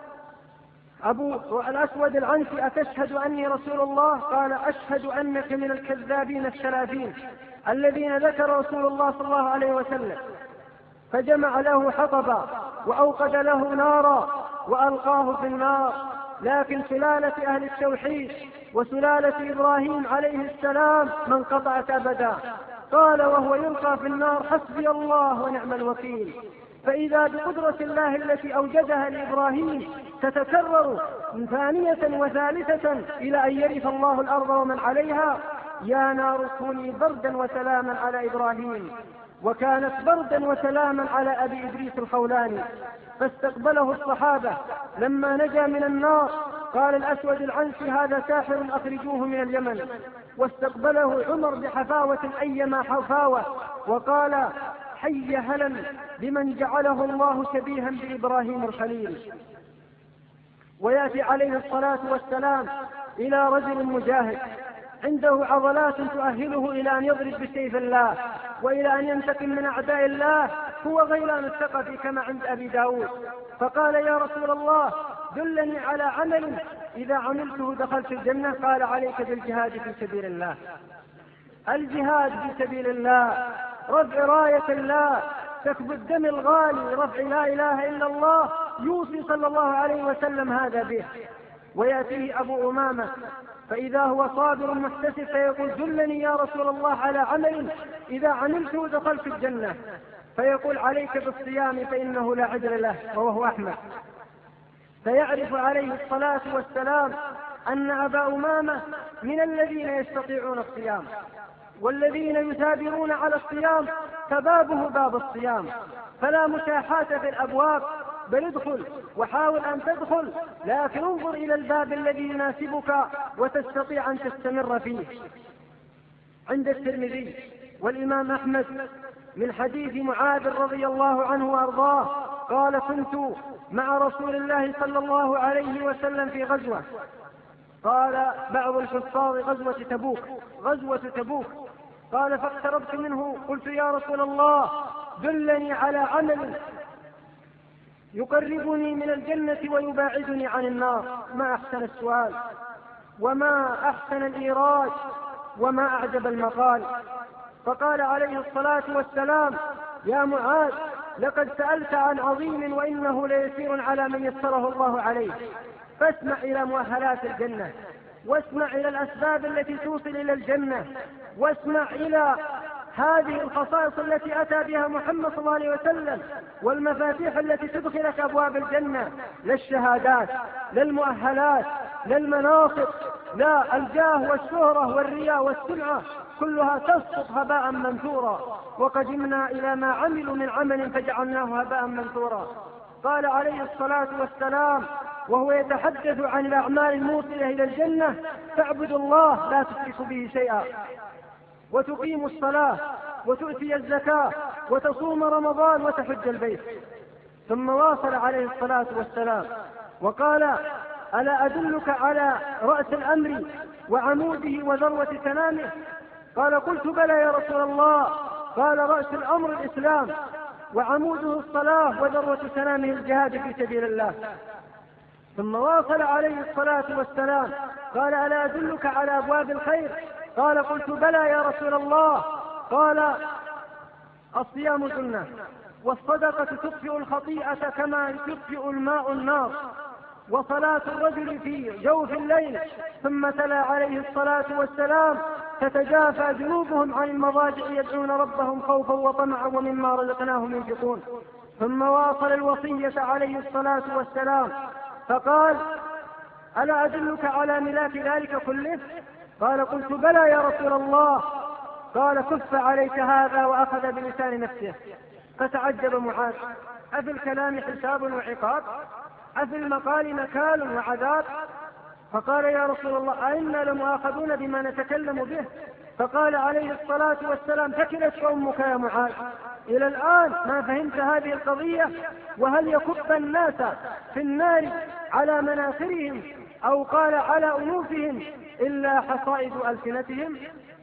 أبو الأسود العنسي: أتشهد أني رسول الله؟ قال: أشهد أنك من الكذابين الشلافين الذين ذكر رسول الله صلى الله عليه وسلم. فجمع له حطبا وأوقد له نارا وألقاه في النار، لكن سلالة أهل التوحيد وسلالة إبراهيم عليه السلام ما انقطعت أبدا. قال وهو يلقى في النار حسبي الله ونعم الوكيل. فإذا بقدرة الله التي أوجدها لإبراهيم تتكرر ثانية وثالثة إلى أن يرث الله الأرض ومن عليها، يا نار كوني بردا وسلاما على إبراهيم. وكانت بردا وسلاما على أبي إدريس الخولاني. فاستقبله الصحابة لما نجا من النار، قال الأسود العنسي هذا ساحر أخرجوه من اليمن. واستقبله عمر بحفاوة أيما حفاوة وقال حي هلا بمن جعله الله شبيها بإبراهيم الخليل. ويأتي عليه الصلاة والسلام إلى رجل مجاهد عنده عضلات تؤهله إلى أن يضرب بسيف الله وإلى أن ينتقم من أعداء الله، هو غيلان الثقفي كما عند أبي داود. فقال يا رسول الله دلني على عمل إذا عملته دخلت الجنة. قال عليك بالجهاد في سبيل الله. الجهاد في سبيل الله، رفع راية الله، سفك الدم الغالي، رفع لا إله إلا الله، يوصي صلى الله عليه وسلم هذا به. ويأتيه أبو أمامة فإذا هو صابر محتسب فيقول دلني يا رسول الله على عمل إذا عملته دخلت الجنة. فيقول عليك بالصيام فإنه لا عذر له، وهو أحمد. فيعرف عليه الصلاة والسلام أن أبا أمامة من الذين يستطيعون الصيام، والذين يثابرون على الصيام فبابه باب الصيام، فلا مشاحاة في الأبواب، بل ادخل وحاول أن تدخل، لكن انظر إلى الباب الذي يناسبك وتستطيع أن تستمر فيه. عند الترمذي والإمام أحمد من حديث معاذ رضي الله عنه وأرضاه قال كنت مع رسول الله صلى الله عليه وسلم في غزوة. قال بعض الحفاظ غزوة تبوك. قال فاقتربت منه قلت يا رسول الله دلني على عمل يقربني من الجنة ويباعدني عن النار. ما أحسن السؤال وما أحسن الإيراد وما أعجب المقال. فقال عليه الصلاة والسلام يا معاذ لقد سألت عن عظيم وإنه ليسير على من يسره الله عليه. فاسمع إلى مؤهلات الجنة، واسمع إلى الأسباب التي توصل إلى الجنة، واسمع إلى هذه الخصائص التي أتى بها محمد صلى الله عليه وسلم والمفاتيح التي تدخلك أبواب الجنة، لا الشهادات، لا المؤهلات، لا المناصب، لا الجاه والشهرة والرياء والسمعة، كلها تسقط هباء منثورا. وقدمنا إلى ما عملوا من عمل فجعلناه هباء منثورا. قال عليه الصلاة والسلام وهو يتحدث عن الأعمال الموصلة إلى الجنة تعبد الله لا تشرك به شيئا، وتقيم الصلاة، وتؤتي الزكاة، وتصوم رمضان، وتحج البيت. ثم واصل عليه الصلاة والسلام وقال ألا أدلك على رأس الأمر وعموده وذروة سنامه؟ قال قلت بلى يا رسول الله. قال رأس الأمر الإسلام، وعموده الصلاة، وذروة سنامه الجهاد في سبيل الله. ثم واصل عليه الصلاة والسلام قال ألا أدلك على أبواب الخير؟ قال قلت بلى يا رسول الله. قال الصيام جنة، والصدقة تطفئ الخطيئة كما يطفئ الماء النار، وصلاة الرجل في جوف الليل. ثم تلا عليه الصلاة والسلام تتجافى جنوبهم عن المضاجع يدعون ربهم خوفا وطمعا ومما رزقناهم ينفقون. ثم واصل الوصية عليه الصلاة والسلام فقال ألا أدلك على ملاك ذلك كله؟ قال قلت بلى يا رسول الله. قال كف عليك هذا، وأخذ بلسان نفسه. فتعجب معاذ أفي الكلام حساب وعقاب؟ أفي المقال نكال وعذاب؟ فقال يا رسول الله أئنا لمؤاخذون بما نتكلم به؟ فقال عليه الصلاة والسلام ثكلتك أمك يا معاذ، إلى الآن ما فهمت هذه القضية؟ وهل يكب الناس في النار على مناخرهم أو قال على أنوفهم إلا حصائد ألسنتهم؟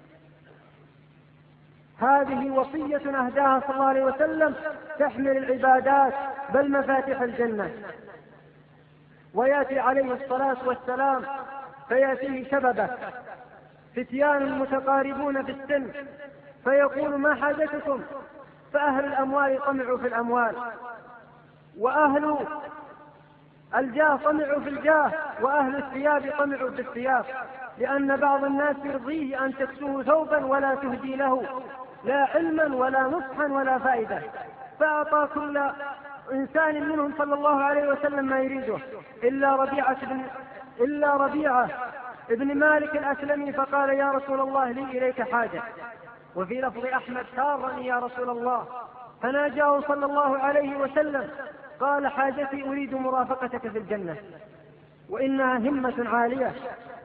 هذه وصية أهداها صلى الله عليه وسلم تحمل العبادات بل مفاتيح الجنة. ويأتي عليه الصلاة والسلام فيأتيه شببه فتيان متقاربون في السن فيقول ما حاجتكم؟ فأهل الأموال طمعوا في الأموال، وأهل الجاه طمعوا في الجاه، وأهل الثياب طمعوا في الثياب، لأن بعض الناس يرضيه أن تكسوه ثوبا ولا تهدي له لا علما ولا نصحا ولا فائدة، فأعطى كل إنسان منهم صلى الله عليه وسلم ما يريده إلا ربيعة ابن مالك الأسلمي، فقال يا رسول الله لي إليك حاجة. وفي لفظ أحمد سارني يا رسول الله، فناجاه صلى الله عليه وسلم قال حاجتي أريد مرافقتك في الجنة، وإنها همة عالية،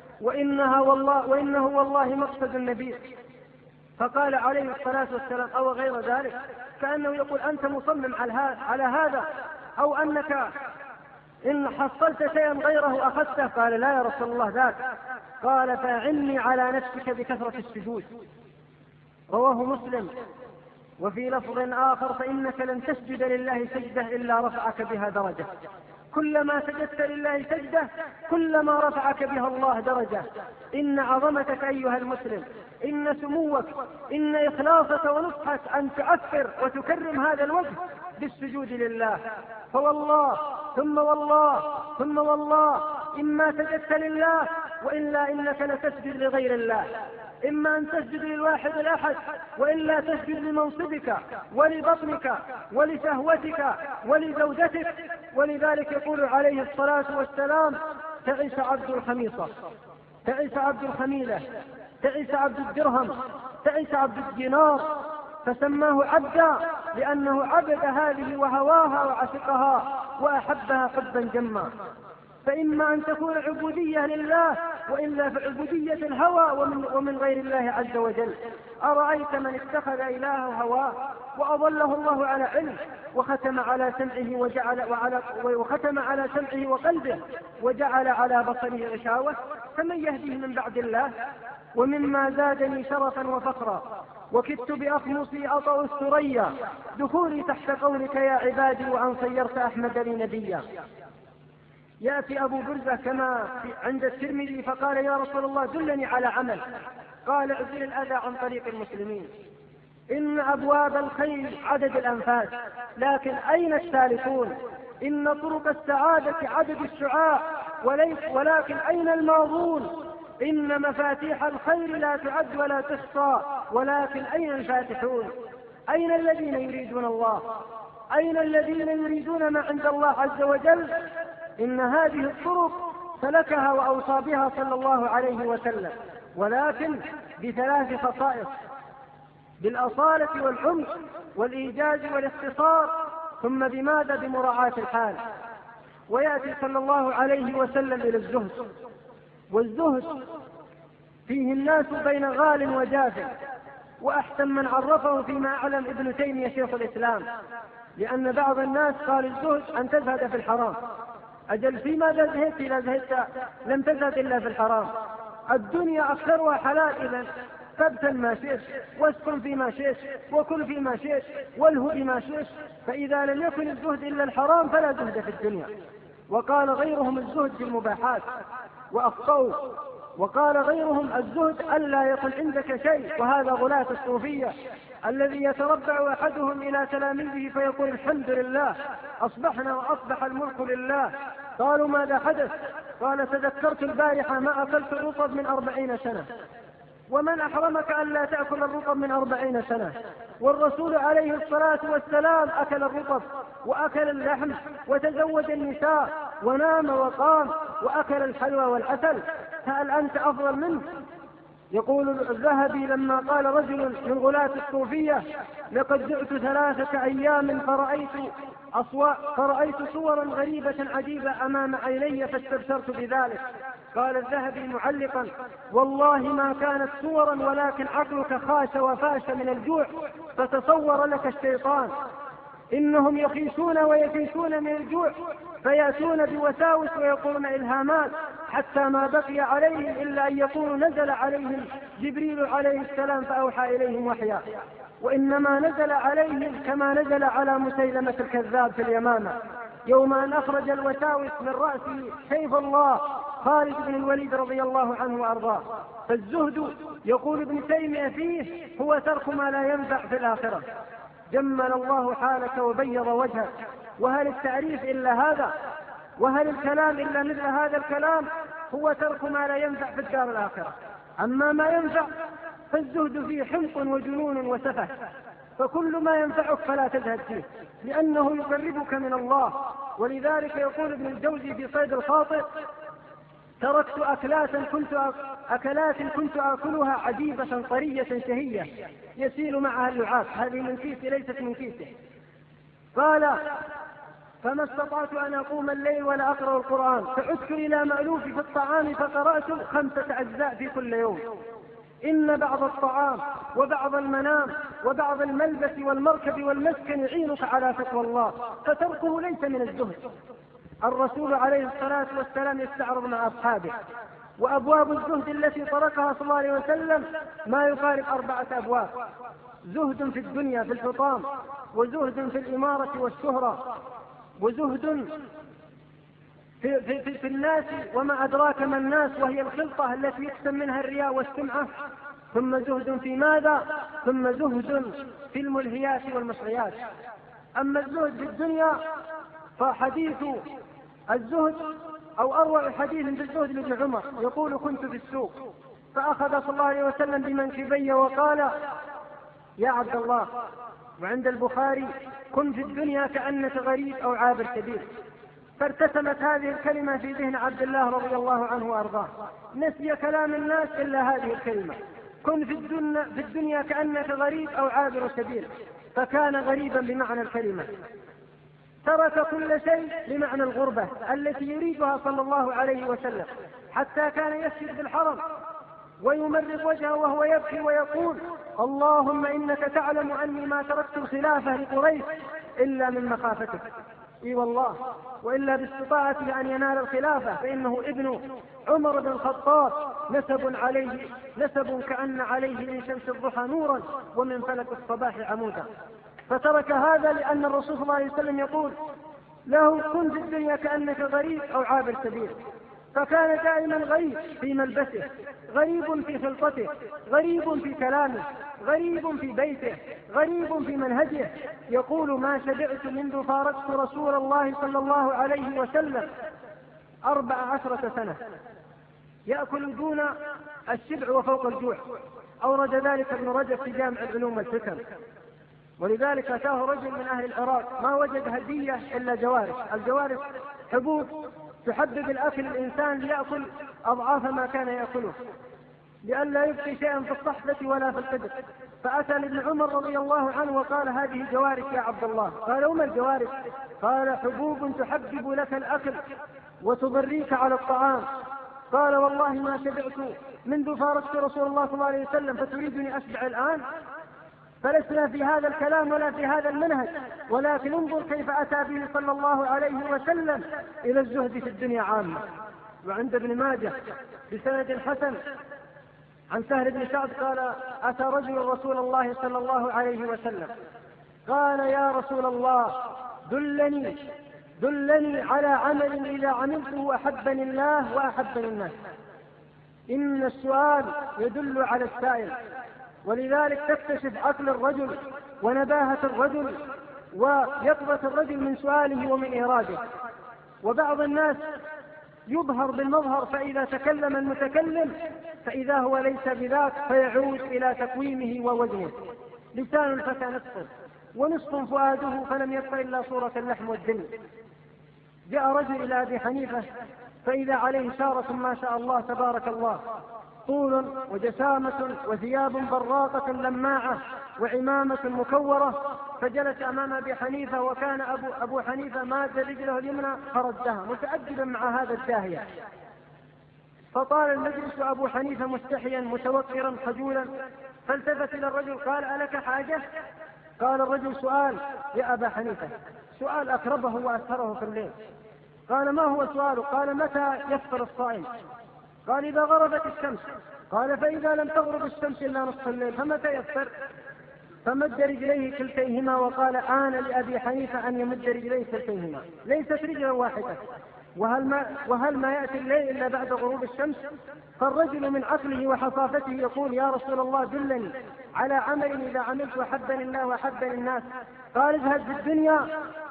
وإنه والله مقصد النبي. فقال عليه الصلاة والسلام أو غير ذلك، كأنه يقول أنت مصمم على هذا، أو أنك إن حصلت شيئا غيره أخذته؟ قال لا يا رسول الله ذاك. قال فأعني على نفسك بكثرة السجود، رواه مسلم. وفي لفظ آخر فإنك لن تسجد لله سجدة إلا رفعك بها درجة، كلما سجدت لله سجدة كلما رفعك بها الله درجة. إن عظمتك أيها المسلم، إن سموك، إن إخلاصك ونصحك أن تعفر وتكرم هذا الوجه بالسجود لله. فوالله ثم والله ثم والله إما سجدت لله وإلا إنك لتسجد لغير الله، إما أن تسجد للواحد الأحد وإلا تسجد لمنصبك ولبطنك ولشهوتك ولزوجتك. ولذلك يقول عليه الصلاة والسلام تعس عبد الخميصة، تعس عبد الخميلة، تعس عبد الدرهم، تعس عبد الدينار، فسماه عبدا لأنه عبد هذه وهواها وعشقها وأحبها حبا جما. فإما أن تكون عبودية لله وإلا فعبودية الهوى ومن غير الله عز وجل. أرأيت من اتخذ إلهه هواه وأضله الله على علم وختم على سمعه وقلبه وجعل على بصره غشاوة، فمن يهديه من بعد الله؟ ومما زادني شرفا وفخرا وكدت بأخمصي أطأ الثريا دخولي تحت قولك يا عبادي وأن صيرت أحمد لي نبيا. يأتي أبو برزة كما عند الترمذي فقال يا رسول الله دلني على عمل، قال اعزل الأذى عن طريق المسلمين. إن أبواب الخير عدد الأنفاس، لكن أين السالكون؟ إن طرق السعادة عدد الشعاع، ولكن أين الماضون؟ إن مفاتيح الخير لا تعد ولا تحصى، ولكن أين الفاتحون؟ أين الذين يريدون الله؟ أين الذين يريدون ما عند الله عز وجل؟ إن هذه الطرق سلكها وأوصى بها صلى الله عليه وسلم، ولكن بثلاث خصائص: بالأصالة والعمق والإيجاز والاختصار، ثم بماذا؟ بمراعاة الحال. ويأتي صلى الله عليه وسلم إلى الزهد، والزهد فيه الناس بين غال وجاف، وأحسن من عرفه فيما أعلم ابن تيمية شيخ الإسلام، لأن بعض الناس قال الزهد أن تزهد في الحرام. أجل فيماذا زهدت؟ إذا زهدت لم تزهد إلا في الحرام. الدنيا أكثرها حلال، إذن فابتل ما شئت واسكن فيما شئت وكل فيما شئت والهو بما شئت، فإذا لم يكن الزهد إلا الحرام فلا زهد في الدنيا. وقال غيرهم الزهد في المباحات وأخطأوا، وقال غيرهم الزهد ألا يكن عندك شيء، وهذا غلاة الصوفية الذي يتربع أحدهم إلى تلاميذه فيقول الحمد لله أصبحنا وأصبح الملك لله. قالوا ماذا حدث؟ قال تذكرت البارحة ما أكلت الرطب من 40 سنة. ومن أحرمك أن لا تأكل الرطب من 40 سنة؟ والرسول عليه الصلاة والسلام أكل الرطب وأكل اللحم وتزوج النساء ونام وقام وأكل الحلوى والعسل، هل أنت أفضل منه؟ يقول الذهبي لما قال رجل من غلاة الصوفية لقد جئت 3 أيام فرأيت صورا غريبة عجيبة أمام عيني فاستبشرت بذلك. قال الذهبي معلقا والله ما كانت صورا ولكن عقلك خاش وفاش من الجوع فتصور لك الشيطان. إنهم يخيشون ويفيشون من الجوع فيأتون بوساوس ويقولون إلهامات، حتى ما بقي عليهم إلا أن يقولوا نزل عليهم جبريل عليه السلام فأوحى إليهم وحيا. وإنما نزل عليهم كما نزل على مسيلمة الكذاب في اليمامة يوم أن أخرج الوساوس من رأسه سيف الله خالد بن الوليد رضي الله عنه وأرضاه. فالزهد يقول ابن تيمية فيه هو ترك ما لا ينفع في الآخرة. جمل الله حالك وبيض وجهك، وهل التعريف إلا هذا؟ وهل الكلام إلا مثل هذا الكلام؟ هو ترك ما لا ينفع في الدار الآخرة. أما ما ينفع فالزهد فيه حمق وجنون وسفه، فكل ما ينفعك فلا تزهد فيه لأنه يقربك من الله. ولذلك يقول ابن الجوزي في صيد الخاطئ: تركت أكلات كنت آكلها عجيبة طرية شهية يسيل معها اللعاب، هذه من كيسي ليست من كيسه. قال: فما استطعت أن أقوم الليل ولا أقرأ القرآن، فعدت إلى مألوفي في الطعام فقرأت 5 أجزاء في كل يوم. إن بعض الطعام وبعض المنام وبعض الملبس والمركب والمسكن يعينك على تقوى الله، فتركه ليس من الزهد. الرسول عليه الصلاة والسلام يستعرض مع أصحابه، وأبواب الزهد التي تركها صلى الله عليه وسلم ما يقارب 4 أبواب: زهد في الدنيا في الحطام، وزهد في الإمارة والشهرة، وزهد في الناس وما أدراك ما الناس، وهي الخلطة التي يقسم منها الرياء والسمعة، ثم زهد في ماذا؟ ثم زهد في الملهيات والمشغيات. أما الزهد في الدنيا فحديث الزهد أو أروع حديث في الزهد لابن عمر يقول: كنت في السوق فأخذ صلى الله عليه وسلم بمنكبي وقال: يا عبد الله، وعند البخاري: كن في الدنيا كأنك غريب أو عابر سبيل. فارتسمت هذه الكلمة في ذهن عبد الله رضي الله عنه وأرضاه، نسي كلام الناس إلا هذه الكلمة: كن في الدنيا كأنك غريب أو عابر سبيل، فكان غريبا بمعنى الكلمة، ترك كل شيء لمعنى الغربة التي يريدها صلى الله عليه وسلم، حتى كان يسجد في الحرم ويمرغ وجهه وهو يبكي ويقول: اللهم إنك تعلم أني ما تركت الخلافة لقريش إلا من مخافتك. اي والله، وإلا باستطاعته أن ينال الخلافة، فإنه ابن عمر بن الخطاب، نسب كأن عليه من شمس الضحى نورا ومن فلك الصباح عمودا. فترك هذا لأن الرسول صلى الله عليه وسلم يقول له: كن في الدنيا كأنك غريب أو عابر سبيل. فكان دائما غريب في ملبسه، غريب في خلطته، غريب في كلامه، غريب في بيته، غريب في منهجه. يقول: ما شبعت منذ فارقت رسول الله صلى الله عليه وسلم 14 سنة، يأكل دون الشبع وفوق الجوع. أورد ذلك ابن رجب في جامع العلوم والفكر. ولذلك أتاه رجل من أهل العراق ما وجد هدية إلا جوارح. الجوارح حبوب تحبب الأكل الإنسان ليأكل أضعاف ما كان يأكله، لئلا يبقي شيئا في الصحبة ولا في القدر. فأتى لابن عمر رضي الله عنه وقال: هذه جوارح يا عبد الله. قال: وما الجوارح؟ قال: حبوب تحبب لك الأكل وتضريك على الطعام. قال: والله ما شبعت منذ فارقت رسول الله صلى الله عليه وسلم، فتريدني أشبع الآن؟ فلسنا في هذا الكلام ولا في هذا المنهج، ولكن انظر كيف أتى به صلى الله عليه وسلم إلى الزهد في الدنيا عامة. وعند ابن ماجه بسند حسن عن سهل بن سعد قال: أتى رجل رسول الله صلى الله عليه وسلم قال: يا رسول الله، دلني على عمل إذا عملته أحبني الله وأحبني الناس. إن السؤال يدل على السائل، ولذلك تكتشف عقل الرجل ونباهة الرجل ويقظة الرجل من سؤاله ومن إراده. وبعض الناس يظهر بالمظهر، فإذا تكلم المتكلم فإذا هو ليس بذاك، فيعود إلى تقويمه ووزنه. لسان الفتى نصف ونصف فؤاده، فلم يبق إلا صورة اللحم والدم. جاء رجل إلى أبي حنيفة فإذا عليه شارة ما شاء الله تبارك الله، طول وجسامة وثياب براقة لماعة وعمامة مكورة، فجلس أمام أبي حنيفة، وكان أبو حنيفة ماد رجله اليمنى فردها متأدبا مع هذا الداهية. فطال المجلس وأبو حنيفة مستحيا متوقرا خجولا، فالتفت إلى الرجل قال: ألك حاجة؟ قال الرجل: سؤال يا أبا حنيفة، سؤال أكربه وأسهره في الليل. قال: ما هو سؤاله؟ قال: متى يفطر الصائم؟ قال: إذا غربت الشمس. قال: فإذا لم تغرب الشمس إلا نصف الليل فمتى يفطر؟ فمد رجليه كلتيهما وقال: آن لأبي حنيفة أن يمد رجليه كلتيهما، ليست رجلا واحدة، وهل ما يأتي الليل إلا بعد غروب الشمس؟ فالرجل من عقله وحصافته يقول: يا رسول الله، دلني على عمل إذا عملت أحبني الله وأحبني الناس. قال: اذهب في الدنيا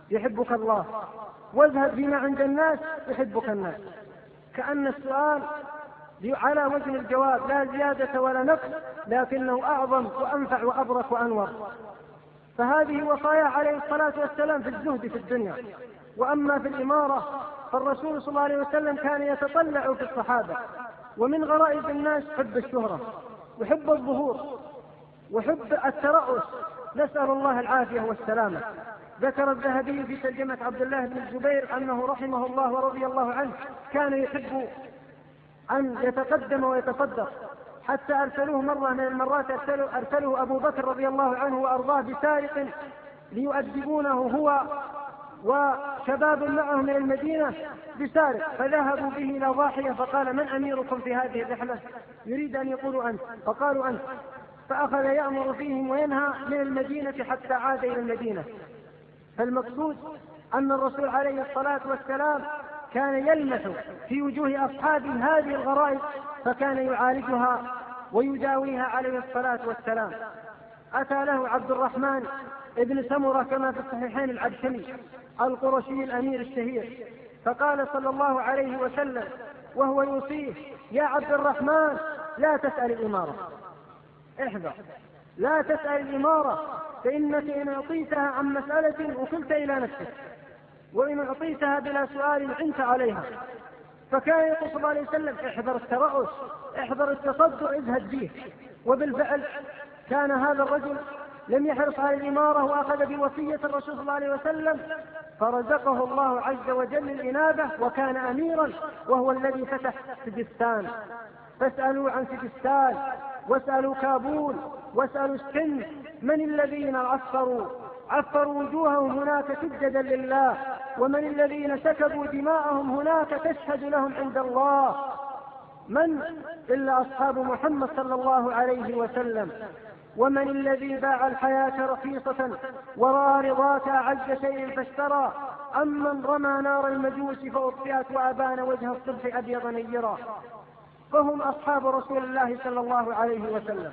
يحبك الله، واذهب بما عند الناس يحبك الناس. كأن السؤال على وزن الجواب، لا زيادة ولا نقص، لكنه أعظم وأنفع وأبرك وأنور. فهذه وصايا عليه الصلاة والسلام في الزهد في الدنيا. وأما في الإمارة فالرسول صلى الله عليه وسلم كان يتطلع في الصحابة، ومن غرائز الناس حب الشهرة وحب الظهور وحب الترأس، نسأل الله العافية والسلامة. ذكر الذهبي في ترجمة عبد الله بن الزبير أنه رحمه الله ورضي الله عنه كان يحب أن يتقدم ويتصدق، حتى أرسلوه مرة من المرات أرسله أبو بكر رضي الله عنه وأرضاه بسارق ليؤدبونه هو وشباب معه من المدينة بسارق، فذهبوا به إلى ضاحية فقال: من أميركم في هذه الرحلة؟ يريد أن يقولوا أنت، فقالوا أنت. فأخذ يأمر فيهم وينهى من المدينة حتى عاد إلى المدينة. فالمقصود أن الرسول عليه الصلاة والسلام كان يلمح في وجوه أصحابه هذه الغرائز، فكان يعالجها ويداويها عليه الصلاة والسلام. أتى له عبد الرحمن ابن سمرة كما في الصحيحين العبشمي القرشي الأمير الشهير، فقال صلى الله عليه وسلم وهو يوصيه: يا عبد الرحمن لا تسأل الإمارة، احذر، لا تسأل الإمارة، فإنك إن أعطيتها عن مسألة وكلت إلى نفسك، وإن أعطيتها بلا سؤال عنت عليها. فكان يقول صلى الله عليه وسلم: احذر الترأس، احذر التصدر، ازهد فيه. وبالفعل كان هذا الرجل لم يحرص على الإمارة وأخذ بوصية الرسول صلى الله عليه وسلم، فرزقه الله عز وجل الإنابة وكان أميرا، وهو الذي فتح سجستان. فاسألوا عن سجستان، واسألوا كابول، واسألوا السند، من الذين عفروا وجوههم هناك سجدا لله، ومن الذين سكبوا دماءهم هناك تشهد لهم عند الله. من إلا أصحاب محمد صلى الله عليه وسلم. ومن الذي باع الحياة رخيصة ورأى رضاك أعز شيء فاشترى، أمن رمى نار المجوس فأطفئت وأبان وجه الصبح أبيض نيرا. فهم أصحاب رسول الله صلى الله عليه وسلم.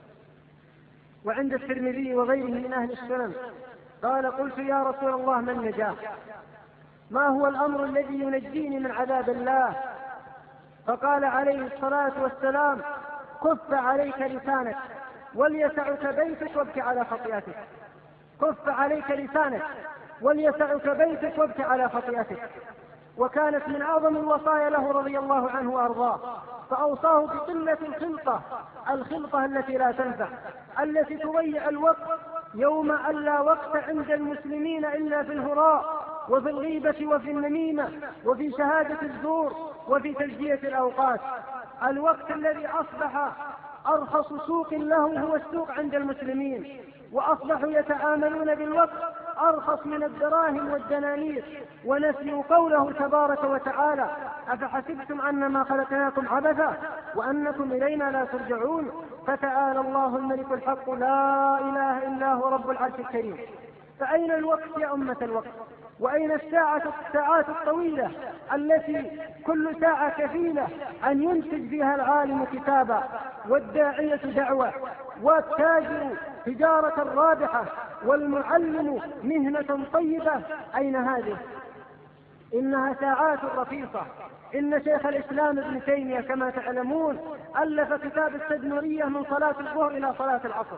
وعند الترمذي وغيره من أهل السنن قال: قلت يا رسول الله ما النجاة؟ ما هو الأمر الذي ينجيني من عذاب الله؟ فقال عليه الصلاة والسلام: كف عليك لسانك وليسعك بيتك وابك على خطيئتك. كف عليك لسانك وليسعك بيتك وابك على خطيئتك. وكانت من أعظم الوصايا له رضي الله عنه وأرضاه، فأوصاه بقلة الخلطة التي لا تنفع، التي تضيع الوقت يوم أن لا وقت عند المسلمين إلا في الهراء وفي الغيبة وفي النميمة وفي شهادة الزور وفي تجزية الأوقات. الوقت الذي أصبح أرخص سوق له هو السوق عند المسلمين، وأصبحوا يتعاملون بالوقت أرخص من الدراهم والدنانير، ونسيوا قوله تبارك وتعالى: أفحسبتم أنما خلقناكم عبثا وأنكم إلينا لا ترجعون. فتعالى الله الملك الحق لا إله إلا هو رب العرش الكريم. فأين الوقت يا أمة الوقت؟ وأين الساعات الطويلة التي كل ساعة كفيلة أن ينتج فيها العالم كتابا، والداعية دعوة، والتاجر تجارة رابحة، والمعلم مهنة طيبة؟ أين هذه؟ إنها ساعات رخيصة. إن شيخ الإسلام ابن تيمية كما تعلمون ألف كتاب التدمرية من صلاة الظهر إلى صلاة العصر،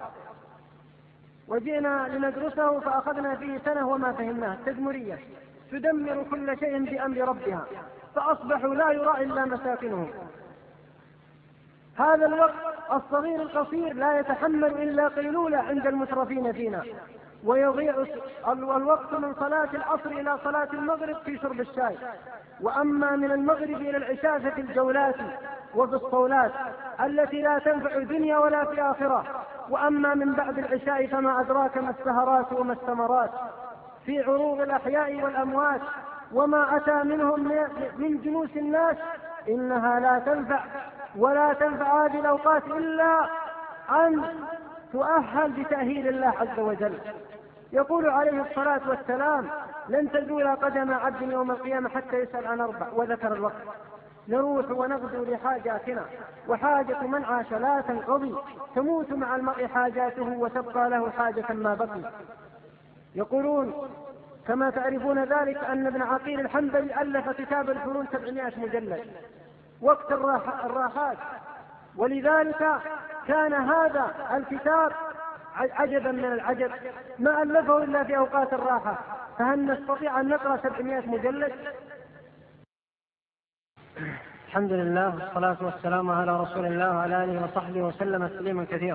وجئنا لندرسه فأخذنا فيه سنة وما فهمناه. التدمرية تدمر كل شيء بأمر ربها، فأصبحوا لا يرى إلا مساكنهم. هذا الوقت الصغير القصير لا يتحمل إلا قيلولة عند المترفين فينا، ويضيع الوقت من صلاة العصر إلى صلاة المغرب في شرب الشاي، وأما من المغرب إلى العشاء في الجولات وفي الصولات التي لا تنفع دنيا ولا في آخرة، وأما من بعد العشاء فما أدراك ما السهرات وما الثمرات في عروض الأحياء والأموات، وما أتى منهم من جلوس الناس. إنها لا تنفع ولا تنفع هذه الأوقات إلا أن تؤهل بتأهيل الله عز وجل. يقول عليه الصلاة والسلام: لن تزول قدم عبد يوم القيامة حتى يسأل عن 4، وذكر الوقت. نروح ونغدو لحاجاتنا، وحاجة من عاش لا تنقضي، تموت مع المرء حاجاته وتبقى له حاجة ما بقي. يقولون كما تعرفون ذلك أن ابن عقيل الحنبلي ألف كتاب الفنون 700 مجلد وقت الراحات، ولذلك كان هذا الكتاب عجبا من العجب، ما ألفه إلا في أوقات الراحة، فهل نستطيع أن نقرأ 700 مجلد؟ الحمد لله والصلاة والسلام على رسول الله وعلى آله وصحبه وسلم تسليما كثيرا.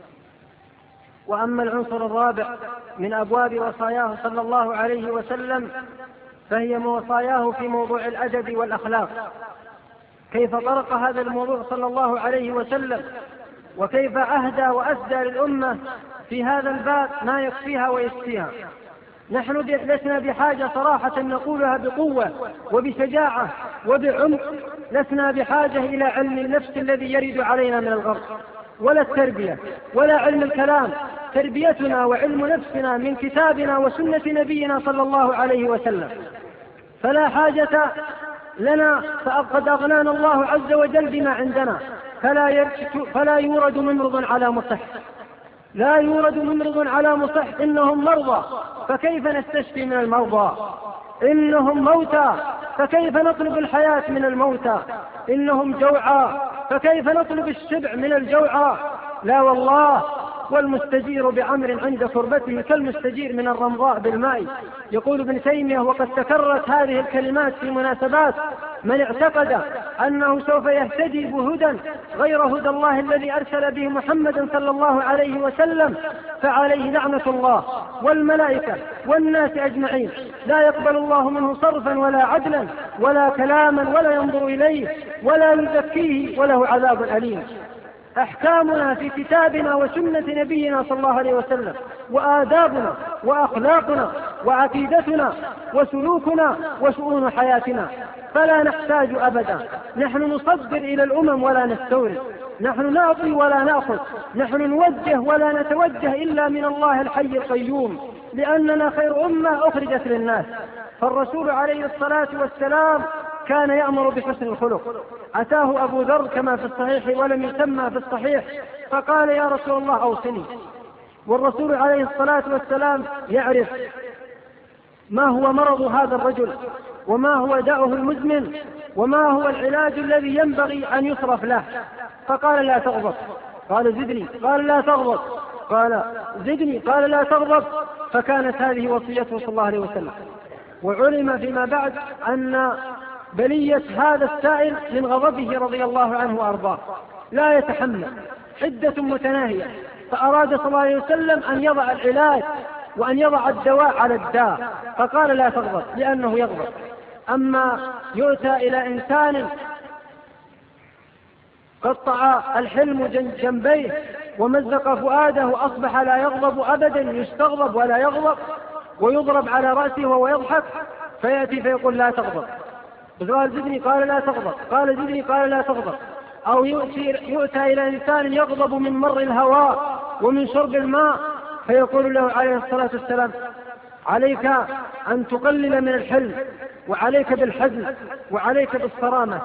وأما العنصر الرابع من أبواب وصاياه صلى الله عليه وسلم فهي وصاياه في موضوع الأدب والأخلاق. كيف طرق هذا الموضوع صلى الله عليه وسلم، وكيف أهدى وأسدى للأمة في هذا الباب ما يكفيها ويسفيها. نحن لسنا بحاجة صراحة نقولها بقوة وبشجاعة وبعمق، لسنا بحاجة إلى علم النفس الذي يرد علينا من الغرب، ولا التربية ولا علم الكلام. تربيتنا وعلم نفسنا من كتابنا وسنة نبينا صلى الله عليه وسلم، فلا حاجة لنا، فقد أغنانا الله عز وجل بما عندنا. فلا يورد ممرض على مصح، لا يورد ممرض على مصح، إنهم مرضى فكيف نستشفي من المرضى؟ إنهم موتى فكيف نطلب الحياة من الموتى؟ إنهم جوعى فكيف نطلب الشبع من الجوعى؟ لا والله، والمستجير بعمر عند كربته كالمستجير من الرمضاء بالماء. يقول ابن تيمية، وقد تكررت هذه الكلمات في مناسبات: من اعتقد أنه سوف يهتدي بهدى غير هدى الله الذي أرسل به محمدا صلى الله عليه وسلم فعليه لعنة الله والملائكة والناس أجمعين، لا يقبل الله منه صرفا ولا عدلا ولا كلاما ولا ينظر إليه ولا يزكيه وله عذاب أليم. أحكامنا في كتابنا وسنة نبينا صلى الله عليه وسلم، وآدابنا وأخلاقنا وعقيدتنا وسلوكنا وشؤون حياتنا، فلا نحتاج أبدا. نحن نصدر إلى الأمم ولا نستورد، نحن نعطي ولا نأخذ، نحن نوجه ولا نتوجه إلا من الله الحي القيوم، لأننا خير أمة أخرجت للناس. فالرسول عليه الصلاة والسلام كان يأمر بحسن الخلق. أتاه أبو ذر كما في الصحيح ولم يسمى في الصحيح فقال: يا رسول الله أوصني. والرسول عليه الصلاة والسلام يعرف ما هو مرض هذا الرجل، وما هو داؤه المزمن، وما هو العلاج الذي ينبغي أن يصرف له. فقال: لا تغضب. قال: زدني. قال: لا تغضب. قال: زدني. قال: لا تغضب. فكانت هذه وصيته صلى الله عليه وسلم. وعلم فيما بعد أن بلية هذا السائل من غضبه رضي الله عنه وأرضاه، لا يتحمل، حدة متناهية، فأراد صلى الله عليه وسلم أن يضع العلاج وأن يضع الدواء على الداء، فقال: لا تغضب، لأنه يغضب. أما يؤتى إلى إنسان قطع الحلم جنبيه ومزق فؤاده وأصبح لا يغضب أبدا، يستغضب ولا يغضب ويضرب على رأسه وهو يضحك، فيأتي فيقول: لا تغضب. قال: زدني. قال: لا تغضب. قال: زدني. قال: لا تغضب. أو يؤتى إلى إنسان يغضب من مر الهواء ومن شرب الماء، فيقول له عليه الصلاة والسلام: عليك أن تقلل من الحلم، وعليك بالحزم، وعليك بالصرامة.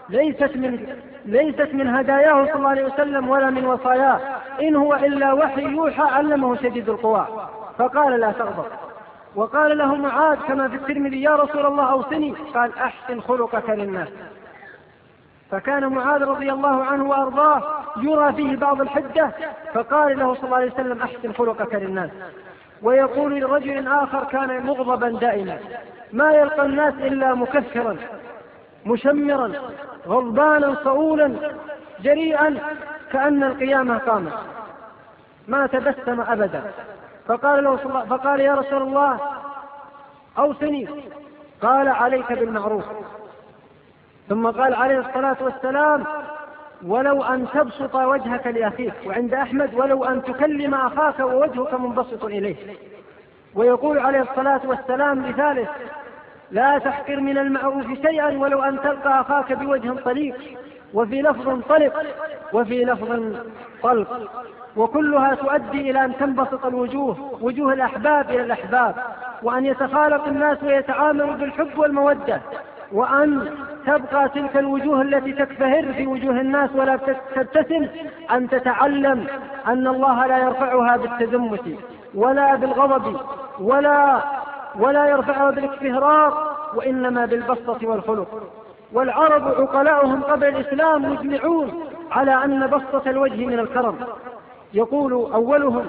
ليست من هداياه صلى الله عليه وسلم ولا من وصاياه، إن هو إلا وحي يوحى علمه شديد القوى. فقال: لا تغضب. وقال له معاذ كما في الترمذي: يا رسول الله أوصني. قال: أحسن خلقك للناس. فكان معاذ رضي الله عنه وأرضاه يرى فيه بعض الحدة، فقال له صلى الله عليه وسلم: أحسن خلقك للناس. ويقول لرجل آخر كان مغضبا دائما: ما يلقى الناس إلا مكفرا مشمرا غضبانا صؤولا جريئا كأن القيامة قامت، ما تبسم أبدا. فقال: يا رسول الله أوصني. قال: عليك بالمعروف. ثم قال عليه الصلاة والسلام: ولو أن تبسط وجهك لأخيك. وعند أحمد: ولو أن تكلم أخاك ووجهك منبسط إليه. ويقول عليه الصلاة والسلام لثالث: لا تحقر من المعروف شيئا ولو أن تلقى أخاك بوجه طليق. وفي لفظ طلق وفي لفظ طلق، وكلها تؤدي إلى أن تنبسط وجوه الأحباب إلى الأحباب، وأن يتخالق الناس ويتعاملوا بالحب والمودة، وأن تبقى تلك الوجوه التي تكفهر في وجوه الناس ولا تبتسم أن تتعلم أن الله لا يرفعها بالتزمت ولا بالغضب ولا ولا يرفعها بالاكفهرار، وإنما بالبسطة والخلق. والعرب عقلاؤهم قبل الإسلام مجمعون على أن بسطة الوجه من الكرم. يقول أولهم: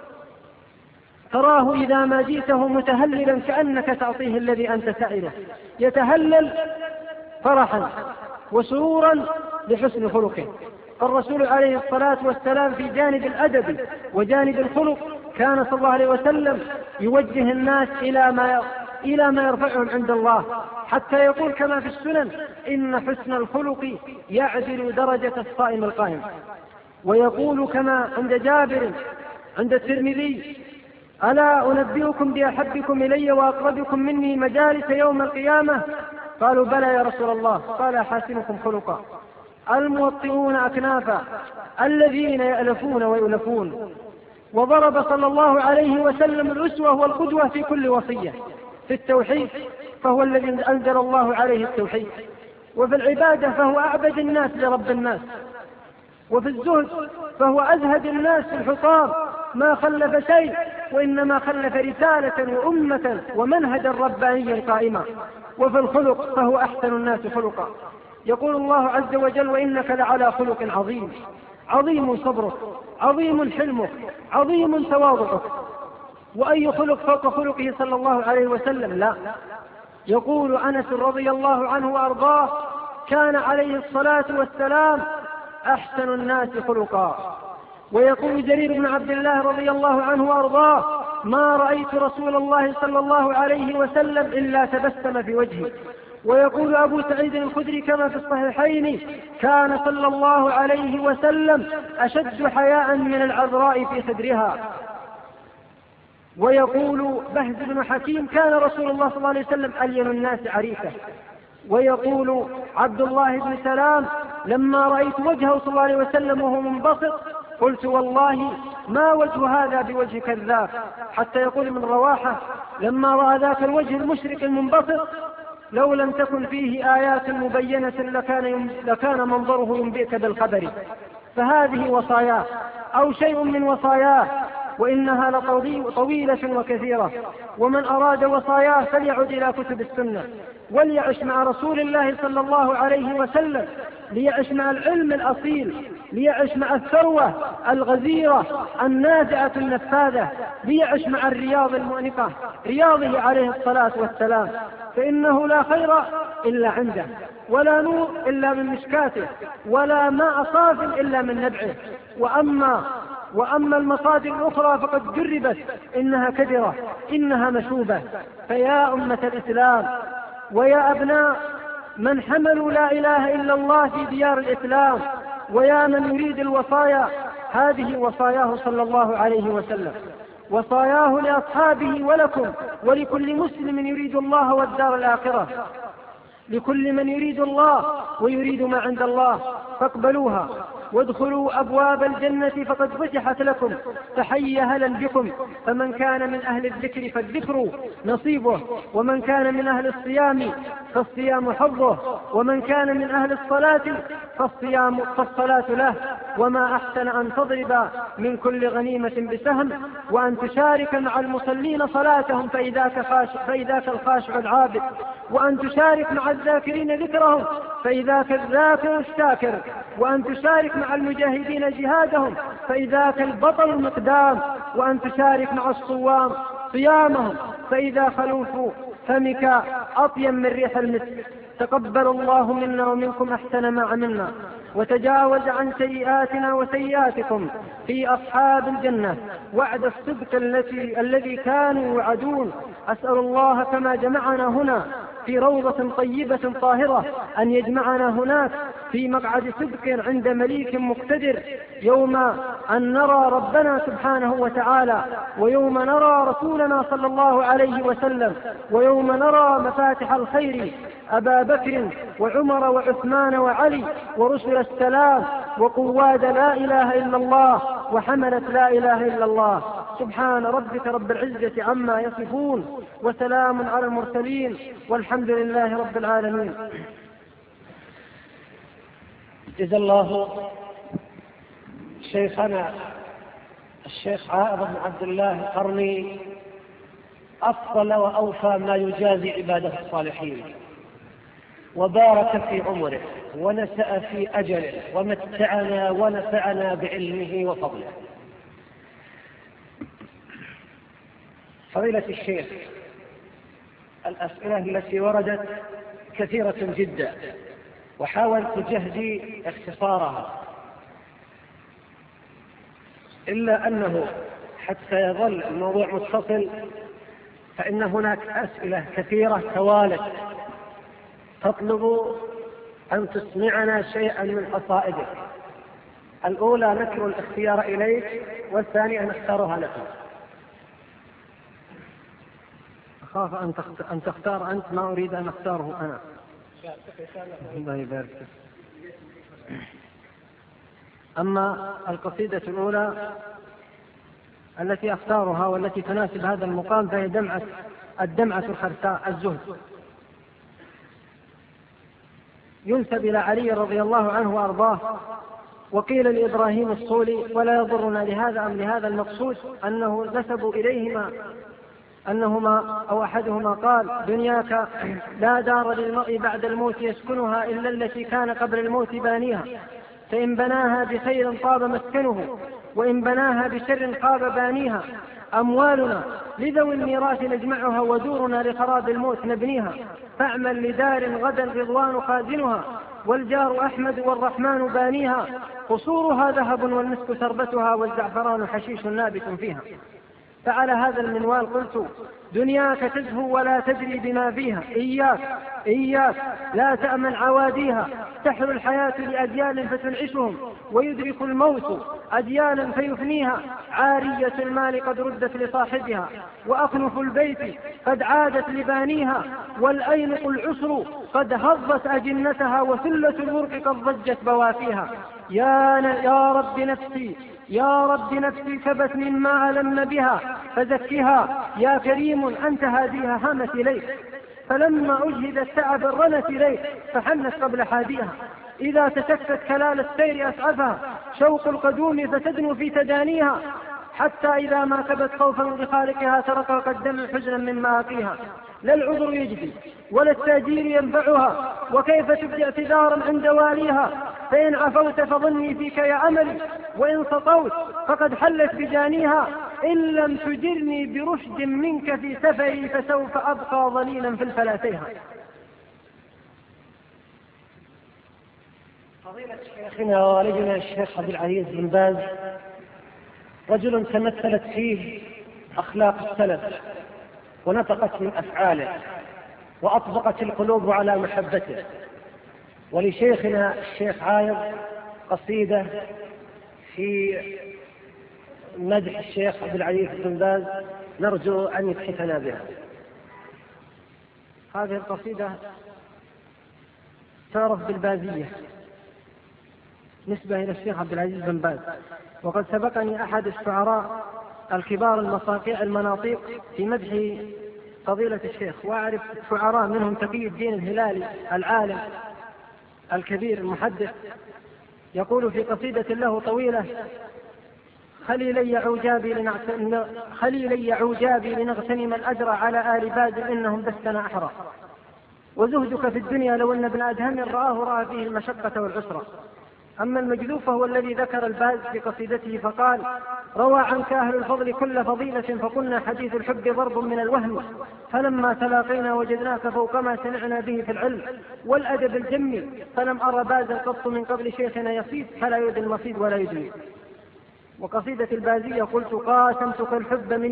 تراه إذا ما جئته متهللا كأنك تعطيه الذي أنت سائله، يتهلل فرحا وسرورا لحسن خلقه. فالرسول عليه الصلاة والسلام في جانب الأدب وجانب الخلق كان صلى الله عليه وسلم يوجه الناس إلى ما يرفعهم عند الله، حتى يقول كما في السنن: إن حسن الخلق يعدل درجة الصائم القائم. ويقول كما عند جابر عند الترمذي: ألا أنبئكم بأحبكم إلي وأقربكم مني مجالس يوم القيامة؟ قالوا: بلى يا رسول الله. قال: أحاسنكم خلقا، الموطئون أكنافا، الذين يألفون ويؤلفون. وضرب صلى الله عليه وسلم الأسوة والقدوة في كل وصية. في التوحيد فهو الذي أنزل الله عليه التوحيد، وفي العبادة فهو أعبد الناس لرب الناس، وفي الزهد فهو أزهد الناس في الحطام، ما خلف شيء وإنما خلف رسالة وأمة ومنهجا ربانيا قائما. وفي الخلق فهو أحسن الناس خلقا. يقول الله عز وجل: وإنك لعلى خلق عظيم، عظيم صبرك، عظيم حلمك، عظيم تواضعك. وأي خلق فوق خلقه صلى الله عليه وسلم؟ لا. يقول أنس رضي الله عنه وأرضاه: كان عليه الصلاة والسلام أحسن الناس خلقا. ويقول جرير بن عبد الله رضي الله عنه وأرضاه: ما رأيت رسول الله صلى الله عليه وسلم إلا تبسم في وجهه. ويقول أبو سعيد الخدري كما في الصحيحين: كان صلى الله عليه وسلم أشد حياء من العذراء في خدرها. ويقول بهز بن حكيم: كان رسول الله صلى الله عليه وسلم ألين الناس عريكة. ويقول عبد الله بن سلام: لما رأيت وجهه صلى الله عليه وسلم وهو منبسط قلت: والله ما وجه هذا بوجه كذاب. حتى يقول من رواحة: لما رأى ذاك الوجه المشرك المنبسط لو لم تكن فيه آيات مبينة لكان منظره ينبئك بالخبر. فهذه وصاياه أو شيء من وصاياه، وإنها لطويلة وكثيرة. ومن أراد وصاياه فليعد إلى كتب السنة وليعش مع رسول الله صلى الله عليه وسلم، ليعش مع العلم الأصيل، ليعش مع الثروة الغزيرة النازعة النفاذة، ليعش مع الرياض المؤنقة، رياضه عليه الصلاة والسلام. فإنه لا خير إلا عنده، ولا نور إلا من مشكاته، ولا ماء صاف إلا من نبعه. وأما المصادر الأخرى فقد جربت، إنها كدرة، إنها مشوبة. فيا أمة الإسلام ويا أبناء من حملوا لا إله إلا الله في ديار الإسلام، ويا من يريد الوصايا، هذه وصاياه صلى الله عليه وسلم، وصاياه لأصحابه ولكم ولكل مسلم يريد الله والدار الآخرة. لكل من يريد الله ويريد ما عند الله فاقبلوها وادخلوا أبواب الجنة فقد فتحت لكم، فحي هلا بكم. فمن كان من أهل الذكر فالذكر نصيبه، ومن كان من أهل الصيام فالصيام حظه، ومن كان من أهل الصلاة فالصلاة له. وما أحسن أن تضرب من كل غنيمة بسهم، وأن تشارك مع المصلين صلاتهم فإذاك الخاشع العابد، وأن تشارك مع الذاكرين ذكرهم فإذاك الذاكر الشاكر، وأن تشارك مع المجاهدين جهادهم فإذاك البطل المقدام، وأن تشارك مع الصوام صيامهم فإذا خلوف فمك أطيب من ريح المسك. تقبل الله منا ومنكم أحسن ما عملنا، وتجاوز عن سيئاتنا وسيئاتكم في أصحاب الجنة وعد الصدق الذي كانوا يوعدون. أسأل الله كما جمعنا هنا في روضة طيبة طاهرة أن يجمعنا هناك في مقعد صدق عند مليك مقتدر، يوم أن نرى ربنا سبحانه وتعالى، ويوم نرى رسولنا صلى الله عليه وسلم، ويوم نرى مفاتح الخير أبا بكر وعمر وعثمان وعلي ورسل السلام وقواد لا إله إلا الله وحملت لا إله إلا الله. سبحان ربك رب العزة عما يصفون، وسلام على المرسلين، والحمد لله رب العالمين. جزا الله شيخنا الشيخ عائض بن عبد الله القرني أفضل وأوفى ما يجازي عباده الصالحين، وبارك في عمره ونسأ في أجله ومتعنا ونفعنا بعلمه وفضله. فضيلة الشيخ، الأسئلة التي وردت كثيرة جدا، وحاولت جهدي اختصارها، إلا أنه حتى يظل الموضوع متصل فإن هناك أسئلة كثيرة توالت تطلب أن تسمعنا شيئا من قصائدك. الأولى نكر الاختيار إليك، والثانية نختارها لكم. أخاف أن تختار أنت، ما أريد أن أختاره أنا. الله يبارك. أما القصيدة الأولى التي أختارها والتي تناسب هذا المقام فهي الدمعة الخرساء، الزهد. ينسب إلى علي رضي الله عنه وأرضاه، وقيل لإبراهيم الصولي، ولا يضرنا لهذا أم لهذا المقصود أنه نسبوا إليهما أنهما أو أحدهما قال: دنياك لا دار للمرء بعد الموت يسكنها إلا التي كان قبل الموت بانيها، فإن بناها بخير طاب مسكنه، وإن بناها بشر خاب بانيها. أموالنا لذوي الميراث نجمعها، ودورنا لخراب الموت نبنيها، فاعمل لدار غدا رضوان خازنها، والجار أحمد والرحمن بانيها، قصورها ذهب والمسك تربتها، والزعفران حشيش نابت فيها. فعلى هذا المنوال قلت: دنياك تزهو ولا تدري بما فيها، إياك لا تأمن عواديها، تحر الحياة لأجيال فتنعشهم، ويدرك الموت أجيالا فيفنيها، عارية المال قد ردت لصاحبها، وأخنف البيت قد عادت لبانيها، والأينق العسر قد هضت أجنتها، وثلة الورق قد ضجت بوافيها. يا رب نفسي كبت مما ألم بها، فزكها يا كريم أنت هاديها. هامت إليك فلما أجهد التعب رنت إليك، فحنت قبل حاديها. إذا تشفت كلال السير أسعفها، شوق القدوم فتدنو في تدانيها، حتى إذا ما كبت خوفا لخالقها تركها قد دم حزنا من مآقيها. لا العذر يجدي ولا التأجير ينفعها، وكيف تبدي اعتذارا عند واليها، فإن عفوت فظني فيك يا أملي، وإن سطوت فقد حلت بجانيها، إن لم تجرني برشد منك في سفري، فسوف أبقى ظليلا في الفلاتيها. فضيلة شيخنا ووالدنا الشيخ عبد العزيز بن باز رجل تمثلت فيه أخلاق السلف، ونطقت من أفعاله، وأطبقت القلوب على محبته. ولشيخنا الشيخ عايض قصيدة في مدح الشيخ عبد العزيز بن باز، نرجو أن يتحفنا بها. هذه القصيدة تعرف بالبازية نسبة إلى الشيخ عبد العزيز بن باز، وقد سبقني أحد الشعراء الكبار المصاقيع المناطيق في مدح فضيلة الشيخ، وأعرف شعراء منهم تقي الدين الهلالي العالم الكبير المحدث، يقول في قصيدة له طويلة: خليلي عجابي لنغتنم الأجر على آل باز إنهم دستنا أحرى، وزهدك في الدنيا لو أن ابن أدهم رآه فيه المشقة والعسرة. أما المجذوب فهو الذي ذكر الباز في قصيدته فقال: روى عنك أهل الفضل كل فضيلة، فقلنا حديث الحب ضرب من الوهم، فلما تلاقينا وجدناك فوق ما سمعنا به في العلم والأدب الجمي، فلم أرى بازا قط من قبل شيخنا يصيد، فلا يدري المصيد ولا يدري. وقصيدة البازية قلت: قاسمتك الحب من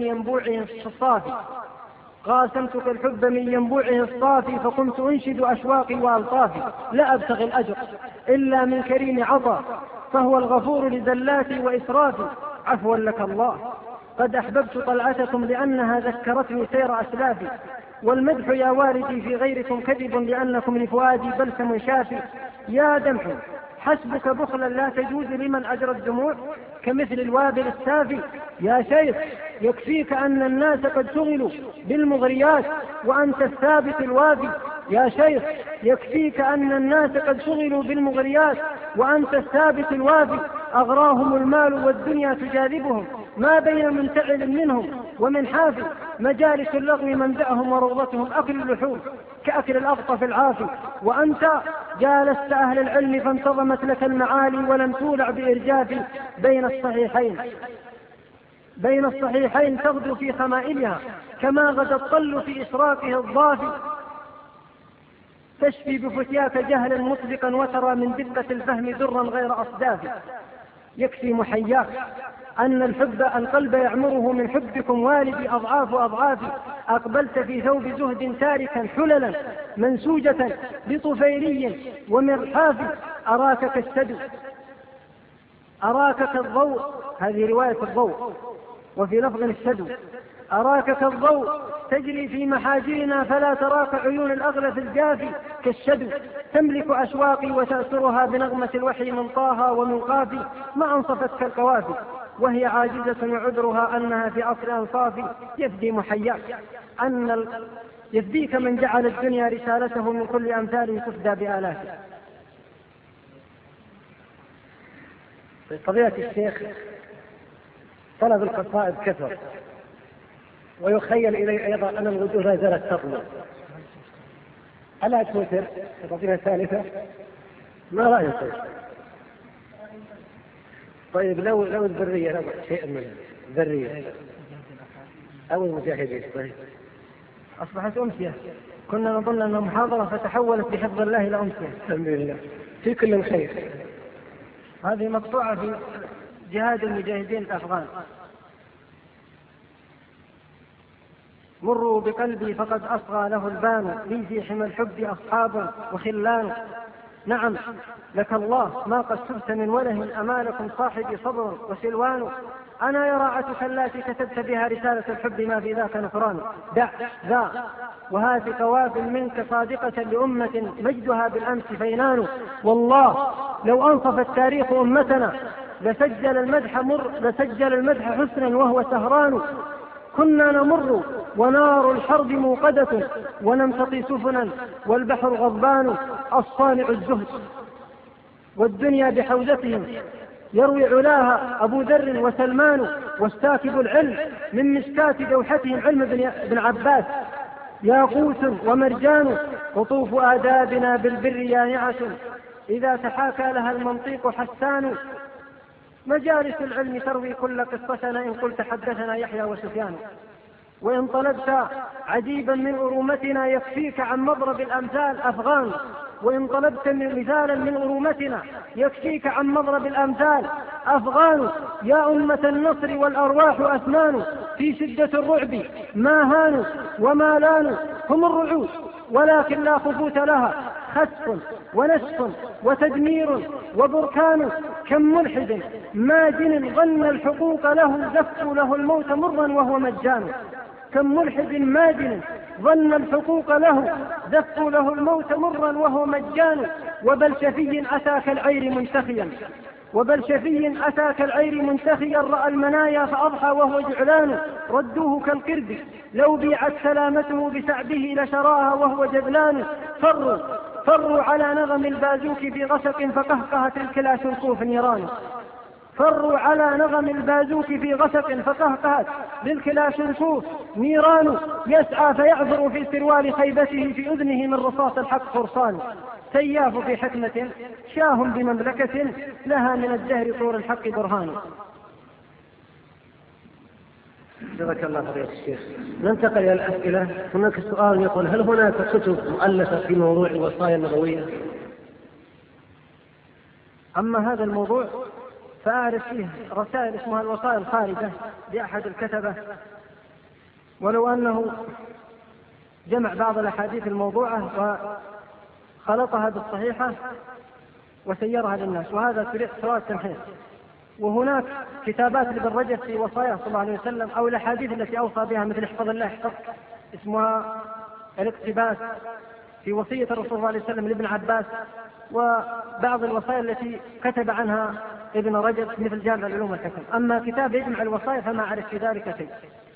ينبوعه الصافي، فكنت أنشد أشواقي وألطافي، لا أبتغي الأجر إلا من كريم عطا، فهو الغفور لزلاتي وإسرافي، عفوا لك الله. قد أحببت طلعتكم لأنها ذكرتني سير أسلافي، والمدح يا والدي في غيركم كذب، لأنكم لفؤادي بلسم شافي. يا دمح حسبك بخلا لا تجوز لمن أجرى الدموع، كمثل الوابل السافي. يا شيخ يكفيك أن الناس قد شغلوا بالمغريات وأنت الثابت الوافي. يا شيخ يكفيك أن الناس قد شغلوا بالمغريات وأنت الثابت الوافي. أغراهم المال والدنيا تجاذبهم، ما بين منتعل منهم ومن حافي، مجالس اللغو منبعهم وروضتهم أكل اللحوم كأكل الأغطى في العافي. وأنت جالست أهل العلم فانتظمت لك المعالي، ولم تولع بإرجاف بين الصحيحين تغدو في خمائلها كما غدا الطل في إشراقه الضافي. تشفي بفتياك جهلا مسبقا وترى من دقة الفهم درا غير أصداف. يكفي محياك أن القلب يعمره من حبكم والدي أضعاف أضعاف. أقبلت في ثوب زهد تاركا حللا منسوجة بطفيلي ومرحاف. أراك كالسدو أراك كالضوء، هذه رواية الضوء، وفي لفظ السدو. أراك كالضوء تجري في محاجرنا فلا تراك عيون الأغلف الجافي كالشدو. تملك أشواقي وتأسرها بنغمة الوحي من طه ومن قافي. ما أنصفت كالقوافي وهي عاجزة وعذرها أنها في عصر أنصافي. يفدي محياك يفديك من جعل الدنيا رسالته من كل أمثاله تفدى بآلاته. طبيعة الشيخ طلب القصائد كثر، ويخيل إلي أيضا أن الوجوه لا زالت تطلب. ألا توتر قضية ثالثة؟ ما رأيك؟ طيب لو الذرية، لو شيء من الذرية أو المجاهدين. طيب أصبحت أمسية، كنا نظن أنها محاضرة فتحولت بحفظ الله إلى أمسية. الحمد لله، في كل خير. هذه مقطوعة في جهاد المجاهدين الأفغان. مروا بقلبي فقد أصغى له البان، لي في حمى الحب أصحاب وخلان. نعم لك الله ما قد سبت من وله، أمالكم صاحبي صبر وسلوان. أنا يراعتك التي كتبت بها رسالة الحب ما في ذاك نكران. دع ذا وهات قوافل منك صادقة لأمة مجدها بالأمس فينان. والله لو أنصف التاريخ أمتنا لسجل المدح حسنا وهو سهران. كنا نمر ونار الحرب موقدة ونمتطي سفنا والبحر غضبان. الصانع الزهد والدنيا بحوزتهم يروي علاها أبو ذر وسلمان. واستاكب العلم من مسكات دوحتهم علم بن عباس. ياقوت ومرجان قطوف آدابنا بالبر يانعة، إذا تحاكى لها المنطيق حسان. مجالس العلم تروي كل قصتنا، إن قلت حدثنا يحيى وسفيان. وإن طلبت عجيبا من أرومتنا يكفيك عن مضرب الأمثال أفغان. وإن طلبت مثالا من أرومتنا يكفيك عن مضرب الأمثال أفغان. يا أمة النصر والأرواح أثمان، في شدة الرعب ما هانوا وما لانوا. هم الرعود ولكن لا خفوت لها، خسف ونسف وتدمير وبركان. كم ملحد ماجن ظن الحقوق له، زفوا له الموت مرا وهو مجان. كم ملحد ماجن ظن الحقوق له، زفوا له الموت مرا وهو مجان. وبلشفي أتى كالعير منتخيا رأى المنايا فأضحى وهو جعلان. ردوه كالقرد لو بيعت سلامته بسعبه لشراها وهو جبلان. فروا على نغم البازوك في غسق فقهقهت الكلاشنكوف نيران. فروا على نغم البازوك في غسق فقهقهت للكلاشنكوف نيران. يسعى فيعذر في سروال خيبته، في أذنه من رصاص الحق فرصان. سياف في حكمة شاه بمملكة، لها من الدهر طور الحق برهان. جزاك الله خير يا شيخ. ننتقل إلى الأسئلة. هناك سؤال يقول: هل هناك كتب مؤلفة في موضوع الوصايا النبوية؟ أما هذا الموضوع فأعرف فيه رسائل اسمها الوصايا الخارجة لأحد الكتبة، ولو أنه جمع بعض الأحاديث الموضوعة وخلطها بالصحيحة وسيرها للناس، وهذا سؤال تمحيص. وهناك كتابات لابن رجب في وصايا صلى الله عليه وسلم أو الأحاديث التي أوصى بها، مثل احفظ الله احفظك، اسمها الاقتباس في وصية الرسول صلى الله عليه وسلم لابن عباس، وبعض الوصايا التي كتب عنها ابن رجب مثل جامع العلوم والحكم. أما كتاب يجمع الوصايا فما أعرف في ذلك شيء.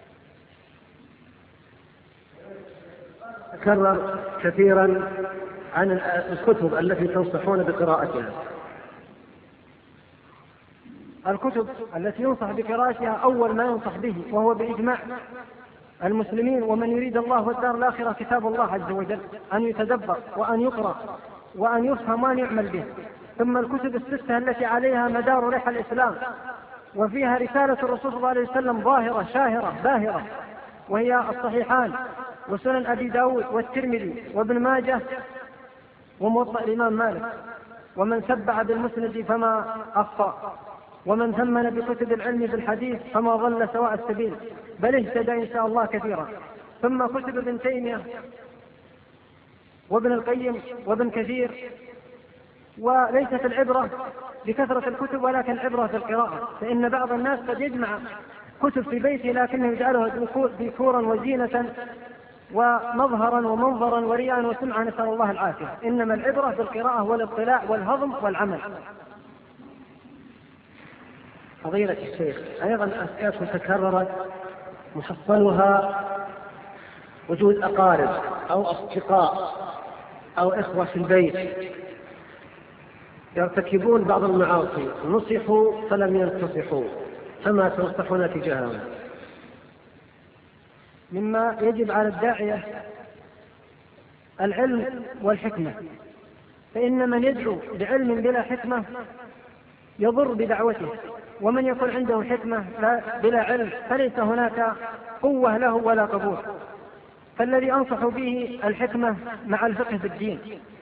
تكرر كثيرا عن الكتب التي تنصحون بقراءتها. الكتب التي ينصح بقراءتها أول ما ينصح به وهو بإجماع المسلمين ومن يريد الله والدار الآخرة كتاب الله عز وجل، أن يتدبر وأن يقرأ وأن يفهم وأن يعمل به. ثم الكتب الستة التي عليها مدار رحى الإسلام وفيها رسالة الرسول صلى الله عليه وسلم ظاهرة شاهرة باهرة، وهي الصحيحان وسنن أبي داود والترمذي وابن ماجه وموطأ الإمام مالك. ومن سبع بالمسند فما أخطأ، ومن ثمن بكتب العلم في الحديث فما ضل سواء السبيل، بل اهتدى إن شاء الله كثيرا. ثم كتب ابن تيمية وابن القيم وابن كثير. وليست العبرة بكثرة الكتب ولكن العبرة في القراءة، فإن بعض الناس قد يجمع كتب في بيته لكنه يجعلها ديكورا وزينة ومظهرا ومنظرا ورياء وسمعا، نسأل الله العافية. إنما العبرة بالقراءة والاطلاع والهضم والعمل. فضيلة الشيخ، أيضا أسئلة تكررت محصلها وجود أقارب أو أصدقاء أو إخوة في البيت يرتكبون بعض المعاصي، نصحوا فلم ينتصحوا، فما تنصحون تجاههم؟ مما يجب على الداعية العلم والحكمة، فإن من يدعو بعلم بلا حكمة يضر بدعوته، ومن يكون عنده حكمة بلا علم فليس هناك قوة له ولا قبول. فالذي أنصح به الحكمة مع الفقه في الدين.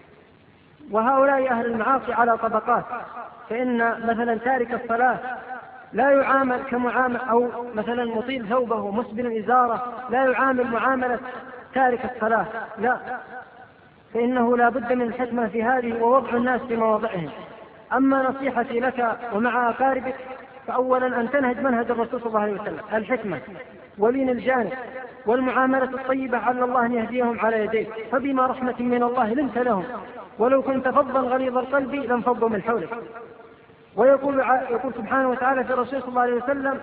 وهؤلاء أهل المعاصي على طبقات، فإن مثلا تارك الصلاة لا يعامل كمعامل، أو مثلا مطيل ثوبه مسبل إزاره لا يعامل معاملة تارك الصلاة، لا، فإنه لا بد من الحكمة في هذه ووضع الناس في مواضعهم. أما نصيحتي لك ومع أقاربك فأولا أن تنهج منهج الرسول صلى الله عليه وسلم، الحكمة ولين الجانب والمعاملة الطيبة، على الله أن يهديهم على يديك، فبما رحمة من الله لنت لهم، ولو كنت فظا غليظ القلب لانفضوا من حولك. ويقول سبحانه وتعالى في الرسول صلى الله عليه وسلم: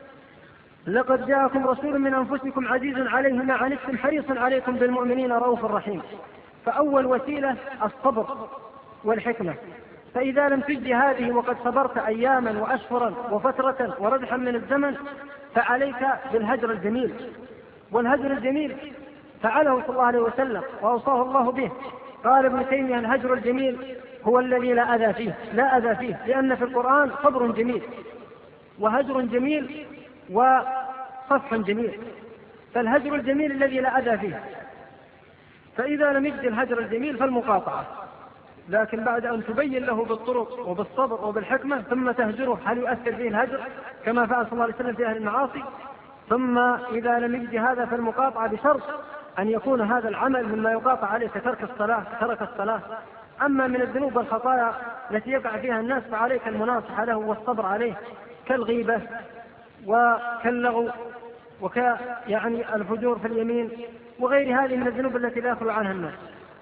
لقد جاءكم رسول من أنفسكم عزيز عليه ما عنتم حريص عليكم بالمؤمنين رؤوف رحيم. فأول وسيلة الصبر والحكمة. فإذا لم تجد هذه وقد صبرت أياما وأشهرا وفترة وردحا من الزمن فعليك بالهجر الجميل. والهجر الجميل فعله صلى الله عليه وسلم وأوصاه الله به. قال ابن تيمية: الهجر الجميل هو الذي لا أذى فيه، لأن في القرآن صبر جميل وهجر جميل وصفح جميل، فالهجر الجميل الذي لا أذى فيه. فإذا لم يجد الهجر الجميل فالمقاطعة، لكن بعد أن تبين له بالطرق وبالصبر وبالحكمة ثم تهجره، هل يؤثر فيه الهجر كما فعل صلى الله عليه وسلم في أهل المعاصي؟ ثم إذا لم يجد هذا فالمقاطعة، بشرط أن يكون هذا العمل مما يقاطع عليه ترك الصلاة. أما من الذنوب والخطايا التي يقع فيها الناس فعليك المناصحة له والصبر عليه، كالغيبة وكاللغو يعني الفجور في اليمين وغير هذه من الذنوب التي لا يخلو عنها الناس.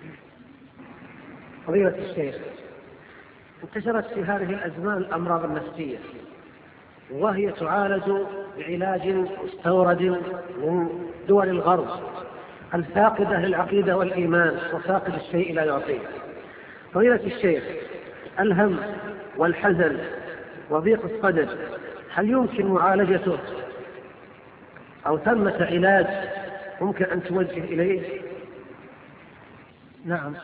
فضيلة الشيخ، انتشرت في هذه الأزمان الأمراض النفسية، وهي تعالج بعلاج مستورد من دول الغرب الفاقدة للعقيدة والإيمان وفاقد الشيء لا يعطيه. فضيلة الشيخ، الهم والحزن وضيق الصدر هل يمكن معالجته أو ثمة علاج ممكن أن توجه إليه؟ نعم،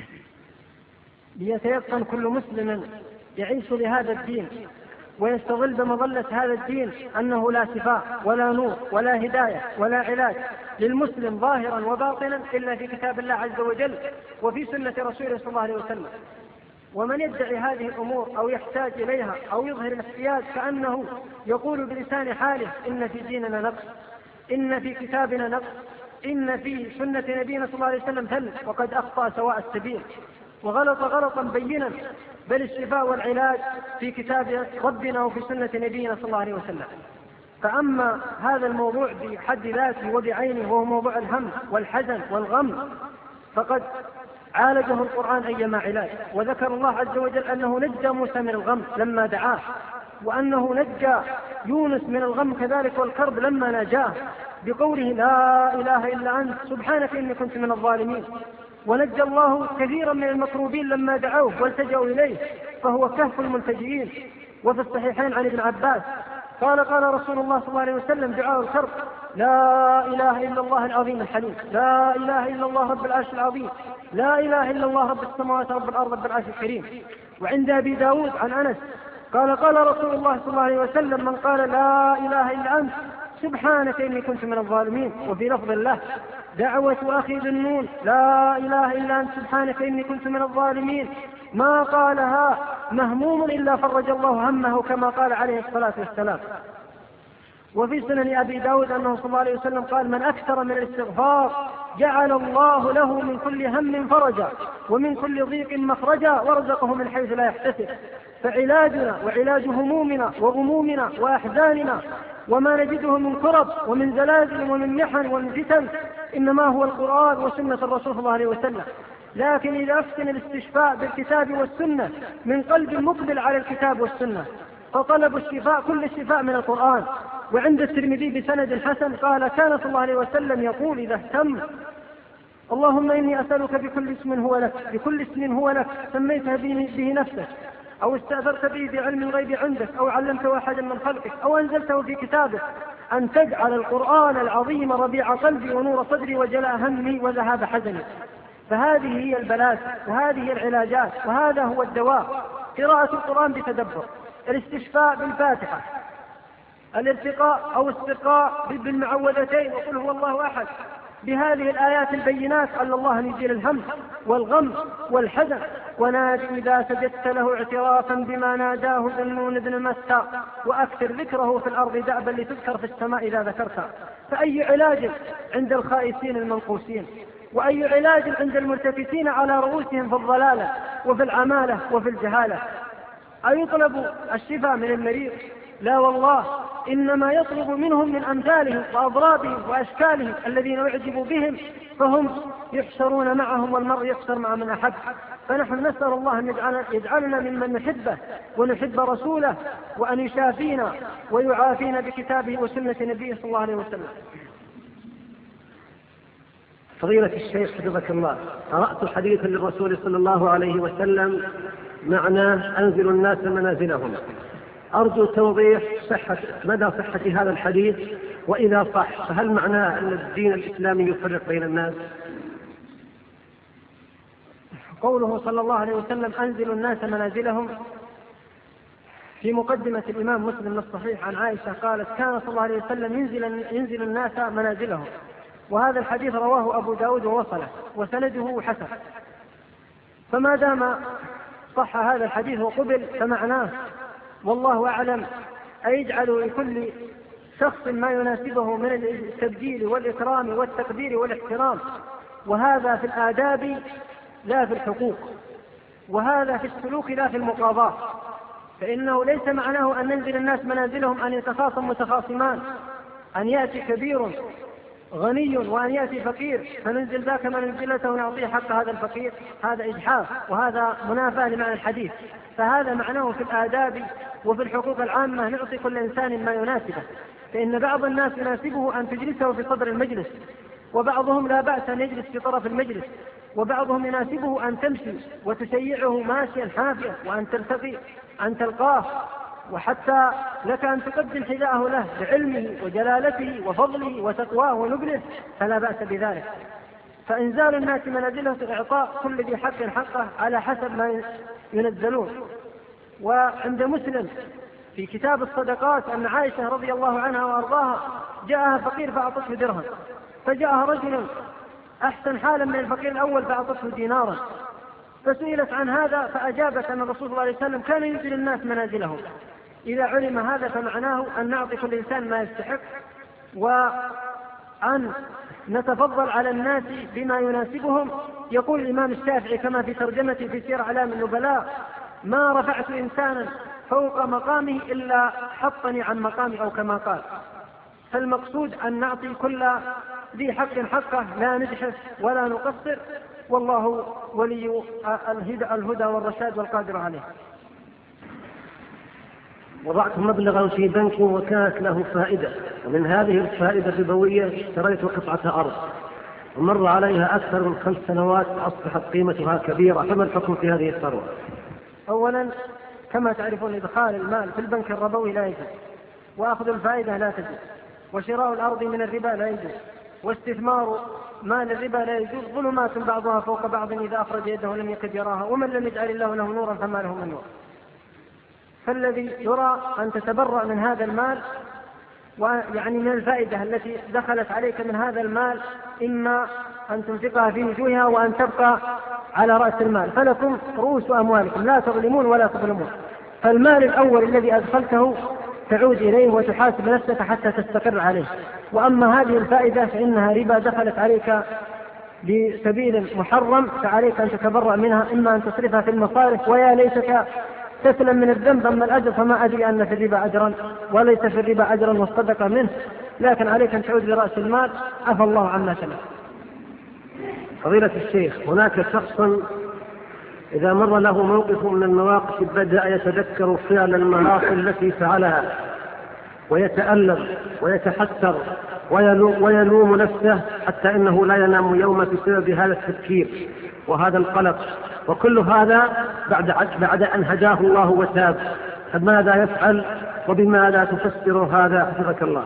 ليتيقن كل مسلم يعيش لهذا الدين ويستظل بمظلة هذا الدين أنه لا شفاء ولا نور ولا هداية ولا علاج للمسلم ظاهرا وباطنا إلا في كتاب الله عز وجل وفي سنة رسوله صلى الله عليه وسلم. ومن يدعي هذه الأمور أو يحتاج إليها أو يظهر الاحتياج كأنه يقول بلسان حاله: إن في ديننا نقص، إن في كتابنا نقص، إن في سنة نبينا صلى الله عليه وسلم ثل، وقد أخطأ سواء السبيل وغلط غلطا بينا. بل الشفاء والعلاج في كتاب ربنا وفي سنة نبينا صلى الله عليه وسلم. فأما هذا الموضوع بحد ذاته وبعينه وهو موضوع الهم والحزن والغم فقد عالجه القرآن أيما علاج. وذكر الله عز وجل أنه نجى موسى من الغم لما دعاه، وأنه نجى يونس من الغم كذلك والكرب لما ناجاه بقوله: لا إله إلا أنت سبحانك إني كنت من الظالمين. ونجى الله كثيرا من المكروبين لما دعوه والتجأوا إليه، فهو كهف الملتجئين. وفي الصحيحين عن ابن عباس قال قال رسول الله صلى الله عليه وسلم دعاء الكرب: لا إله إلا الله العظيم الحليم، لا إله إلا الله رب العرش العظيم، لا إله إلا الله رب السماوات رب الأرض رب العرش الكريم. وعند أبي داود عن أنس قال قال رسول الله صلى الله عليه وسلم: من قال لا إله إلا أنت سبحانك إني كنت من الظالمين. وفي لفظ الله: دعوة أخي ذي النون، لا إله إلا أنت سبحانك إني كنت من الظالمين، ما قالها مهموم إلا فرج الله همه، كما قال عليه الصلاة والسلام. وفي سنن أبي داود أنه صلى الله عليه وسلم قال: من أكثر من الاستغفار جعل الله له من كل هم فرجا ومن كل ضيق مخرجا ورزقه من حيث لا يحتسب. فعلاجنا وعلاج همومنا وغمومنا وأحزاننا وما نجده من كرب ومن زلازل ومن محن ومن فتن إنما هو القرآن وسنة الرسول صلى الله عليه وسلم. لكن إذا أحسن الاستشفاء بالكتاب والسنة من قلب مقبل على الكتاب والسنة فطلب الشفاء كل الشفاء من القرآن. وعند الترمذي بسند حسن قال: كان صلى الله عليه وسلم يقول إذا اهتم: اللهم إني أسألك بكل اسم هو لك سميت به نفسك أو استأثرت به بعلم الغيب عندك أو علمته أحدا من خلقك أو أنزلته في كتابك أن تجعل القرآن العظيم ربيع قلبي ونور صدري وجلاء همي وذهاب حزني. فهذه هي البلاء وهذه هي العلاجات وهذا هو الدواء: قراءة القرآن بتدبر، الاستشفاء بالفاتحة، الارتقاء أو استرقاء بالمعوذتين وقل هو الله أحد. بهذه الآيات البينات أن الله يزيل الهم والغم والحزن. ونادي إذا سجدت له اعترافا بما ناداه ذو النون بن متى وأكثر ذكره في الأرض دأبا لتذكر في السماء إذا ذكرت. فأي علاج عند الخائسين المنقوسين، وأي علاج عند الملتفتين على رؤوسهم في الضلالة وفي العمالة وفي الجهالة. أيطلب الشفاء من المريض؟ لا والله، إنما يطلب منهم من أمثالهم وأضرابهم وأشكالهم الذين يعجب بهم، فهم يحشرون معهم والمرء يحشر مع من أحب. فنحن نسأل الله أن يجعلنا ممن نحبه ونحب رسوله، وأن يشافينا ويعافينا بكتابه وسنة نبيه صلى الله عليه وسلم. فضيلة الشيخ حفظك الله، قرأت حديثا للرسول صلى الله عليه وسلم معناه: أنزل الناس منازلهم. أرجو توضيح مدى صحة هذا الحديث، وإذا صح فهل معناه أن الدين الإسلامي يفرق بين الناس؟ قوله صلى الله عليه وسلم أنزل الناس منازلهم في مقدمة الإمام مسلم الصحيح عن عائشة قالت: كان صلى الله عليه وسلم ينزل الناس منازلهم. وهذا الحديث رواه أبو داود ووصله وسنده حسن. فما دام صح هذا الحديث وقبل فمعناه والله أعلم أيجعل لكل شخص ما يناسبه من التبجيل والإكرام والتقدير والاحترام، وهذا في الآداب لا في الحقوق، وهذا في السلوك لا في المقاضاة. فإنه ليس معناه أن ننزل الناس منازلهم أن يتخاصم متخاصمان، أن يأتي كبير غني وأن يأتي فقير فننزل ذاك منزلته ونعطيه حق هذا الفقير، هذا إجحاف وهذا منافاة لمعنى الحديث. فهذا معناه في الآداب وفي الحقوق العامة نعطي كل إنسان ما يناسبه. فإن بعض الناس يناسبه أن تجلسه في صدر المجلس، وبعضهم لا بأس أن يجلس في طرف المجلس، وبعضهم يناسبه أن تمشي وتشيعه ماشيا حافيا، وأن تلتقي أن تلقاه، وحتى لك أن تقدم حذاءه له بعلمه وجلالته وفضله وتقواه ونبله، فلا بأس بذلك. فإنزال الناس منازله إعطاء كل ذي حق حقه على حسب ما ينزلون. وعند مسلم في كتاب الصدقات أن عائشة رضي الله عنها وأرضاها جاءها فقير فأعطته درهم، فجاءها رجل أحسن حالا من الفقير الأول فأعطته دينارا، فسئلت عن هذا فأجابت أن الرسول صلى الله عليه وسلم كان ينزل الناس منازلهم. إذا علم هذا فمعناه أن نعطي كل إنسان ما يستحق، وأن نتفضل على الناس بما يناسبهم. يقول الإمام الشافعي كما في ترجمته في سير أعلام النبلاء: ما رفعت إنسانا فوق مقامه إلا حطني عن مقامي، أو كما قال. فالمقصود أن نعطي كل ذي حق حقه، لا نجحف ولا نقصر، والله ولي الهدى والرشاد والقادر عليه. وضعت مبلغا في بنك وكانت له فائدة، ومن هذه الفائدة الربوية اشتريت قطعة أرض، ومر عليها أكثر من 5 سنوات أصبحت قيمتها كبيرة، فما الحكم في هذه الثروة؟ أولا كما تعرفون إدخال المال في البنك الربوي لا يجوز، وأخذ الفائدة لا تجوز، وشراء الأرض من الربا لا يجوز، واستثمار مال الربا لا يجوز، ظلمات بعضها فوق بعض إذا أخرج يده لم يكد يراها، ومن لم يجعل الله له نورا فما له من نور. فالذي يرى أن تتبرأ من هذا المال، ويعني من الفائدة التي دخلت عليك من هذا المال، إما أن تنفقها في وجوهها وأن تبقى على رأس المال، فلكم رؤوس أموالكم لا تظلمون ولا تظلمون. فالمال الأول الذي أدخلته تعود إليه وتحاسب نفسك حتى تستقر عليه. وأما هذه الفائدة فإنها ربا دخلت عليك بسبيل محرم، فعليك أن تتبرأ منها، إما أن تصرفها في المصارف ويا ليتك تسلم من الذنب، أما الأجر فما أدري أن في الربا أجرا، وليس في الربا أجرا والصدقة منه، لكن عليك أن تعود لرأس المال. عفى الله عما سلف. فضيلة الشيخ، هناك شخص إذا مر له موقف من المواقف بدأ يتذكر فعل المعاصي التي فعلها ويتألم ويتحسر ويلوم نفسه، حتى إنه لا ينام يوما بسبب هذا التفكير وهذا القلق، وكل هذا بعد أن هداه الله وتاب، فماذا يفعل وبماذا تفسر هذا حفظك الله؟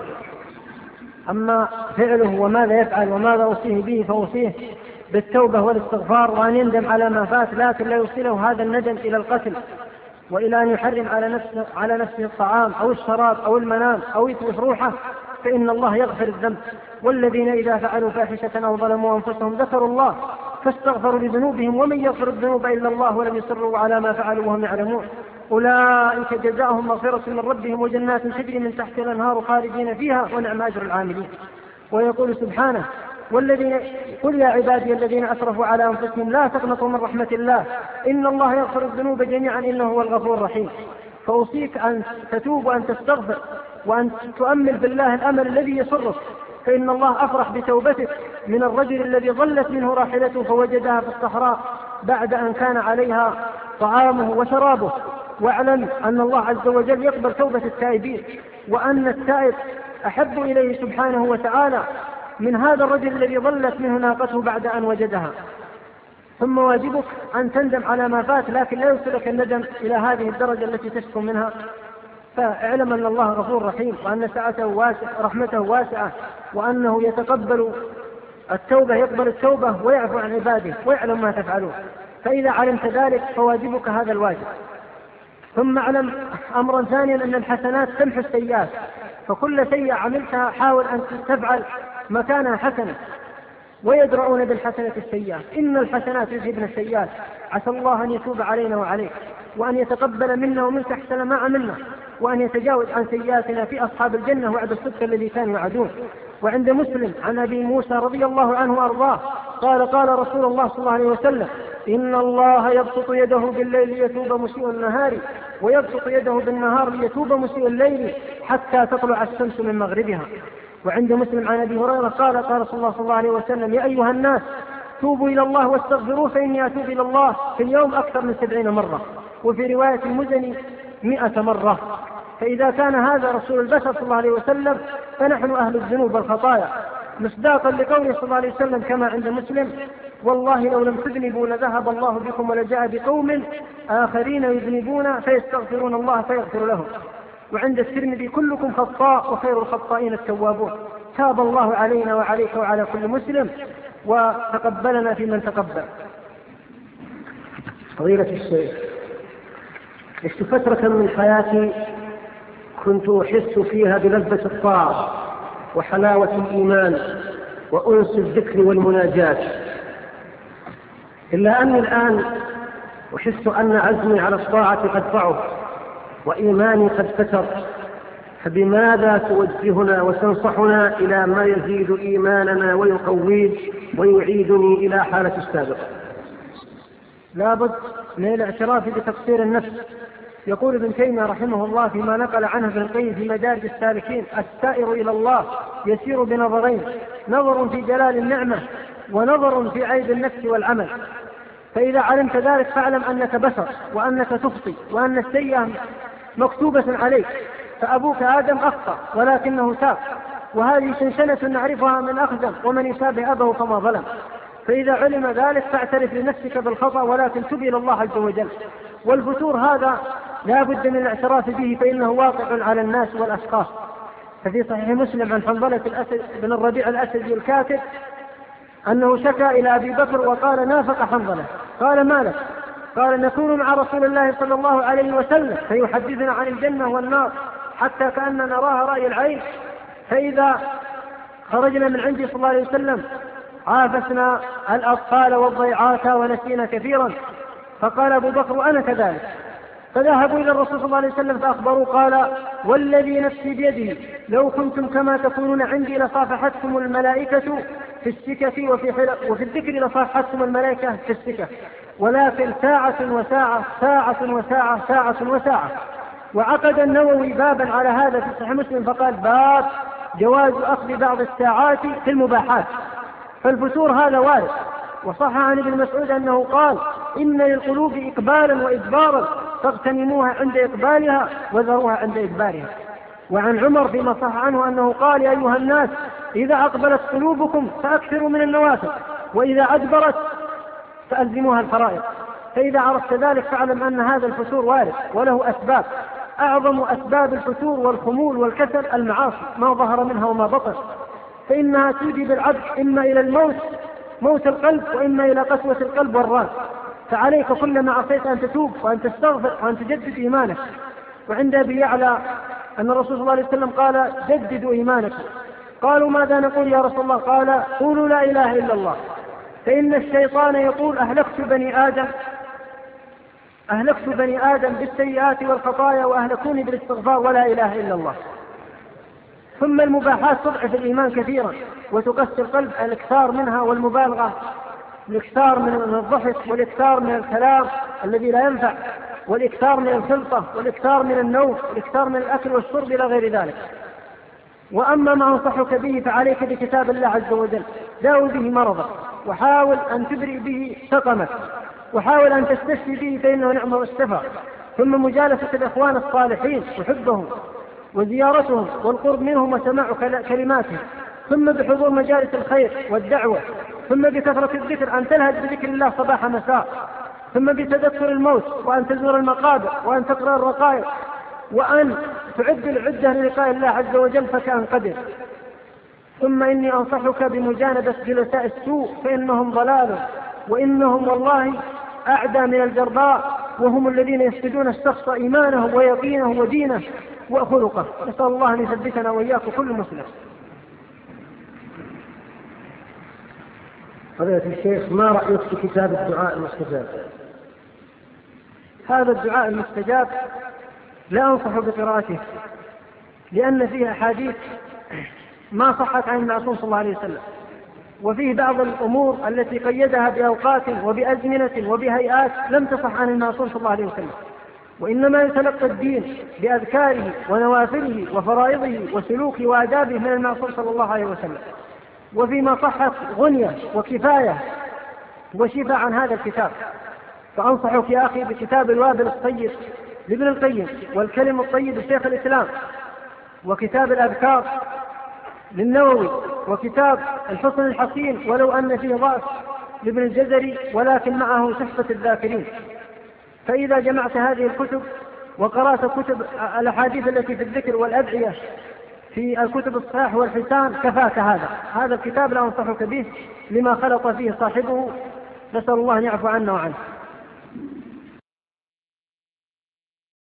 أما فعله وماذا يفعل وماذا أوصيه به، فأوصيه بالتوبة والاستغفار وأن يندم على ما فات، لكن لا يوصله هذا الندم إلى القتل وإلى أن يحرم على نفسه الطعام أو الشراب أو المنام أو يتلف روحه، فإن الله يغفر الذنب. والذين إذا فعلوا فاحشة أو ظلموا أنفسهم ذكروا الله فاستغفروا لذنوبهم ومن يغفر الذنوب إلا الله ولم يصروا على ما فعلوا وهم يعلمون أولئك جزاؤهم مغفرة من ربهم وجنات تجري من تحتها الأنهار خالدين فيها ونعم أجر العاملين. ويقول سبحانه: والذين قل يا عبادي الذين أسرفوا على أنفسهم لا تقنطوا من رحمة الله إن الله يغفر الذنوب جميعا إنه هو الغفور الرحيم. فأوصيك أن تتوب وأن تستغفر وأن تؤمل بالله الأمل الذي يسرك، فإن الله أفرح بتوبتك من الرجل الذي ضلت منه راحلته فوجدها في الصحراء بعد أن كان عليها طعامه وشرابه. واعلم أن الله عز وجل يقبل توبة التائبين، وأن التائب أحب إليه سبحانه وتعالى من هذا الرجل الذي ضلت منه ناقته بعد أن وجدها. ثم واجبك أن تندم على ما فات، لكن لا يوصلك الندم إلى هذه الدرجة التي تشكو منها. فاعلم أن الله غفور رحيم، وأن سعته رحمته واسعة، وأنه يتقبل التوبة، يقبل التوبة ويعفو عن عباده ويعلم ما تفعلون. فإذا علمت ذلك فواجبك هذا الواجب. ثم اعلم أمرا ثانيا أن الحسنات تمحو السيئات، فكل سيئة عملتها حاول أن تفعل مكانها حسنة، ويدرؤون بالحسنة السيئات إن الحسنات يذهبن السيئات. عسى الله أن يتوب علينا وعليك، وأن يتقبل منا ومنك أحسن ما عملنا، وأن يتجاوز عن سيئاتنا في أصحاب الجنة وعد الصدق الذي كانوا يوعدون. وعند مسلم عن أبي موسى رضي الله عنه وأرضاه قال: قال رسول الله صلى الله عليه وسلم: إن الله يبسط يده بالليل ليتوب مسيء النهار، ويبسط يده بالنهار ليتوب مسيء الليل حتى تطلع الشمس من مغربها. وعند مسلم عن أبي هريرة قال: قال رسول الله صلى الله عليه وسلم: يا أيها الناس توبوا إلى الله واستغفروه فإني أتوب إلى الله في اليوم أكثر من 70 مرة، وفي رواية المزني 100 مرة. فإذا كان هذا رسول البشر صلى الله عليه وسلم فنحن أهل الذنوب والخطايا، مصداقا لقوله صلى الله عليه وسلم كما عند مسلم: والله لو لم تذنبوا لذهب الله بكم ولجاء بقوم آخرين يذنبون فيستغفرون الله فيغفر لهم. وعند الترمذي: كلكم خطاء وخير الخطائين التوابون. تاب الله علينا وعليك وعلى كل مسلم وتقبلنا في من تقبل. فضيلة الشيخ، عشت فترة من حياتي كنت أحس فيها بلذة الطاعة وحلاوة الإيمان وأنس الذكر والمناجاة، إلا أني الآن أحس أن عزمي على الطاعة قد ضعف وإيماني قد فتر، فبماذا توجهنا وتنصحنا إلى ما يزيد إيماننا ويقويه ويعيدني إلى حالة السابقة؟ لابد من الاعتراف بتقصير النفس. يقول ابن تيمية رحمه الله فيما نقل عنه ابن القيم في مدارج السالكين: السائر إلى الله يسير بنظرين، نظر في جلال النعمة ونظر في عيب النفس والعمل. فإذا علمت ذلك فاعلم أنك بشر وأنك تخطئ وأن السيئة مكتوبة عليك، فأبوك آدم أخطأ ولكنه تاب، وهذه شنشنة نعرفها من أخزم ومن يشابه أبه فما ظلم. فإذا علم ذلك فاعترف لنفسك بالخطأ ولكن تب إلى الله عز وجل. والفتور هذا لا بد من الاعتراف به فإنه واقع على الناس والأشخاص. ففي صحيح مسلم عن حنظلة بن الربيع الأسدي الكاتب أنه شكى إلى أبي بكر وقال: نافق حنظلة. قال: ما لك؟ قال: نكون مع رسول الله صلى الله عليه وسلم فيحدثنا عن الجنة والنار حتى كأننا نراها رأي العين، فإذا خرجنا من عنده صلى الله عليه وسلم عافسنا الأطفال والضيعات ونسينا كثيرا. فقال أبو بكر: أنا كذلك. فذهبوا إلى الرسول صلى الله عليه وسلم فأخبروا قال: والذي نفسي بيده لو كنتم كما تكونون عندي لصافحتكم الملائكة في السكة وفي الذكر لصافحتكم الملائكة في السكة، ولكن ساعة وساعة ساعة وساعة ساعة وساعة. وعقد النووي بابا على هذا في صحيح مسلم فقال: باب جواز أخذ بعض الساعات في المباحات. فالفتور هذا وارد. وصح عن ابن مسعود أنه قال: إن للقلوب إقبالا وإدبارا فاغتنموها عند إقبالها وذروها عند إدبارها. وعن عمر فيما صح عنه أنه قال: يا أيها الناس إذا أقبلت قلوبكم فأكثروا من النوافل، وإذا أدبرت فألزموها الفرائض. فإذا عرفت ذلك فاعلم أن هذا الفتور وارد وله أسباب. أعظم أسباب الفتور والخمول والكسل المعاصي ما ظهر منها وما بطن، فإنها تودي بالعبد إما إلى الموت، موت القلب، وإما إلى قسوة القلب والران. فعليك كلما عصيت أن تتوب وأن تستغفر وأن تجدد إيمانك. وعند أبي يعلى أن الرسول صلى الله عليه وسلم قال: جددوا إيمانكم. قالوا: ماذا نقول يا رسول الله؟ قال: قولوا لا إله إلا الله، فإن الشيطان يقول: أهلكت بني آدم بالسيئات والخطايا وأهلكوني بالاستغفار ولا إله إلا الله. ثم المباحات تضعف الإيمان كثيرا وتقسي القلب، الإكثار منها والمبالغة، الإكثار من الضحك والإكثار من الكلام الذي لا ينفع، والإكثار من الخلطة، والإكثار من النوم، والإكثار من الأكل والشرب إلى غير ذلك. وأما ما أنصحك به فعليك بكتاب الله عز وجل، داوي به مرضك، وحاول أن تبرئ به سقمك، وحاول أن تستشفي به فإنه نعم الشفاء. ثم مجالسة الإخوان الصالحين وحبهم وزيارتهم والقرب منهم وسماع كلماتهم، ثم بحضور مجالس الخير والدعوة، ثم بكثرة الذكر، أن تلهج بذكر الله صباح مساء، ثم بتذكر الموت، وأن تزور المقابر، وأن تقرأ الرقائق، وأن تعد العدة للقاء الله عز وجل فكأن قدر. ثم إني أنصحك بمجانبة جلساء السوء فإنهم ضلال، وإنهم والله أعدى من الجرباء، وهم الذين يفسدون الشخص إيمانه ويقينه ودينه وخلقه. نسأل الله أن يثبتنا وإياكم كل مسلم. فضيلة الشيخ، ما رأيك في كتاب الدعاء المستجاب؟ هذا الدعاء المستجاب لا أنصح بقراءته، لأن فيه أحاديث ما صحت عن المعصوم صلى الله عليه وسلم، وفيه بعض الأمور التي قيدها بأوقات وبأزمنة وبهيئات لم تصح عن المعصوم صلى الله عليه وسلم، وإنما يتلقى الدين بأذكاره ونوافله وفرائضه وسلوكه وآدابه من المعصوم صلى الله عليه وسلم. وفيما صحت غنية وكفاية وشفاء عن هذا الكتاب. فأنصحك يا أخي بكتاب الوابل الطيب لابن القيم، والكلم الطيب لشيخ الإسلام، وكتاب الأذكار للنووي، وكتاب الحصن الحصين ولو أن فيه ضعف لابن الجزري ولكن معه تحفة الذاكرين. فإذا جمعت هذه الكتب وقرأت كتب الأحاديث التي في الذكر والأدعية في الكتب الصحاح والحسان كفاك هذا الكتاب لا أنصحك به لما خلط فيه صاحبه، نسأل الله أن يعفو عنا وعنه.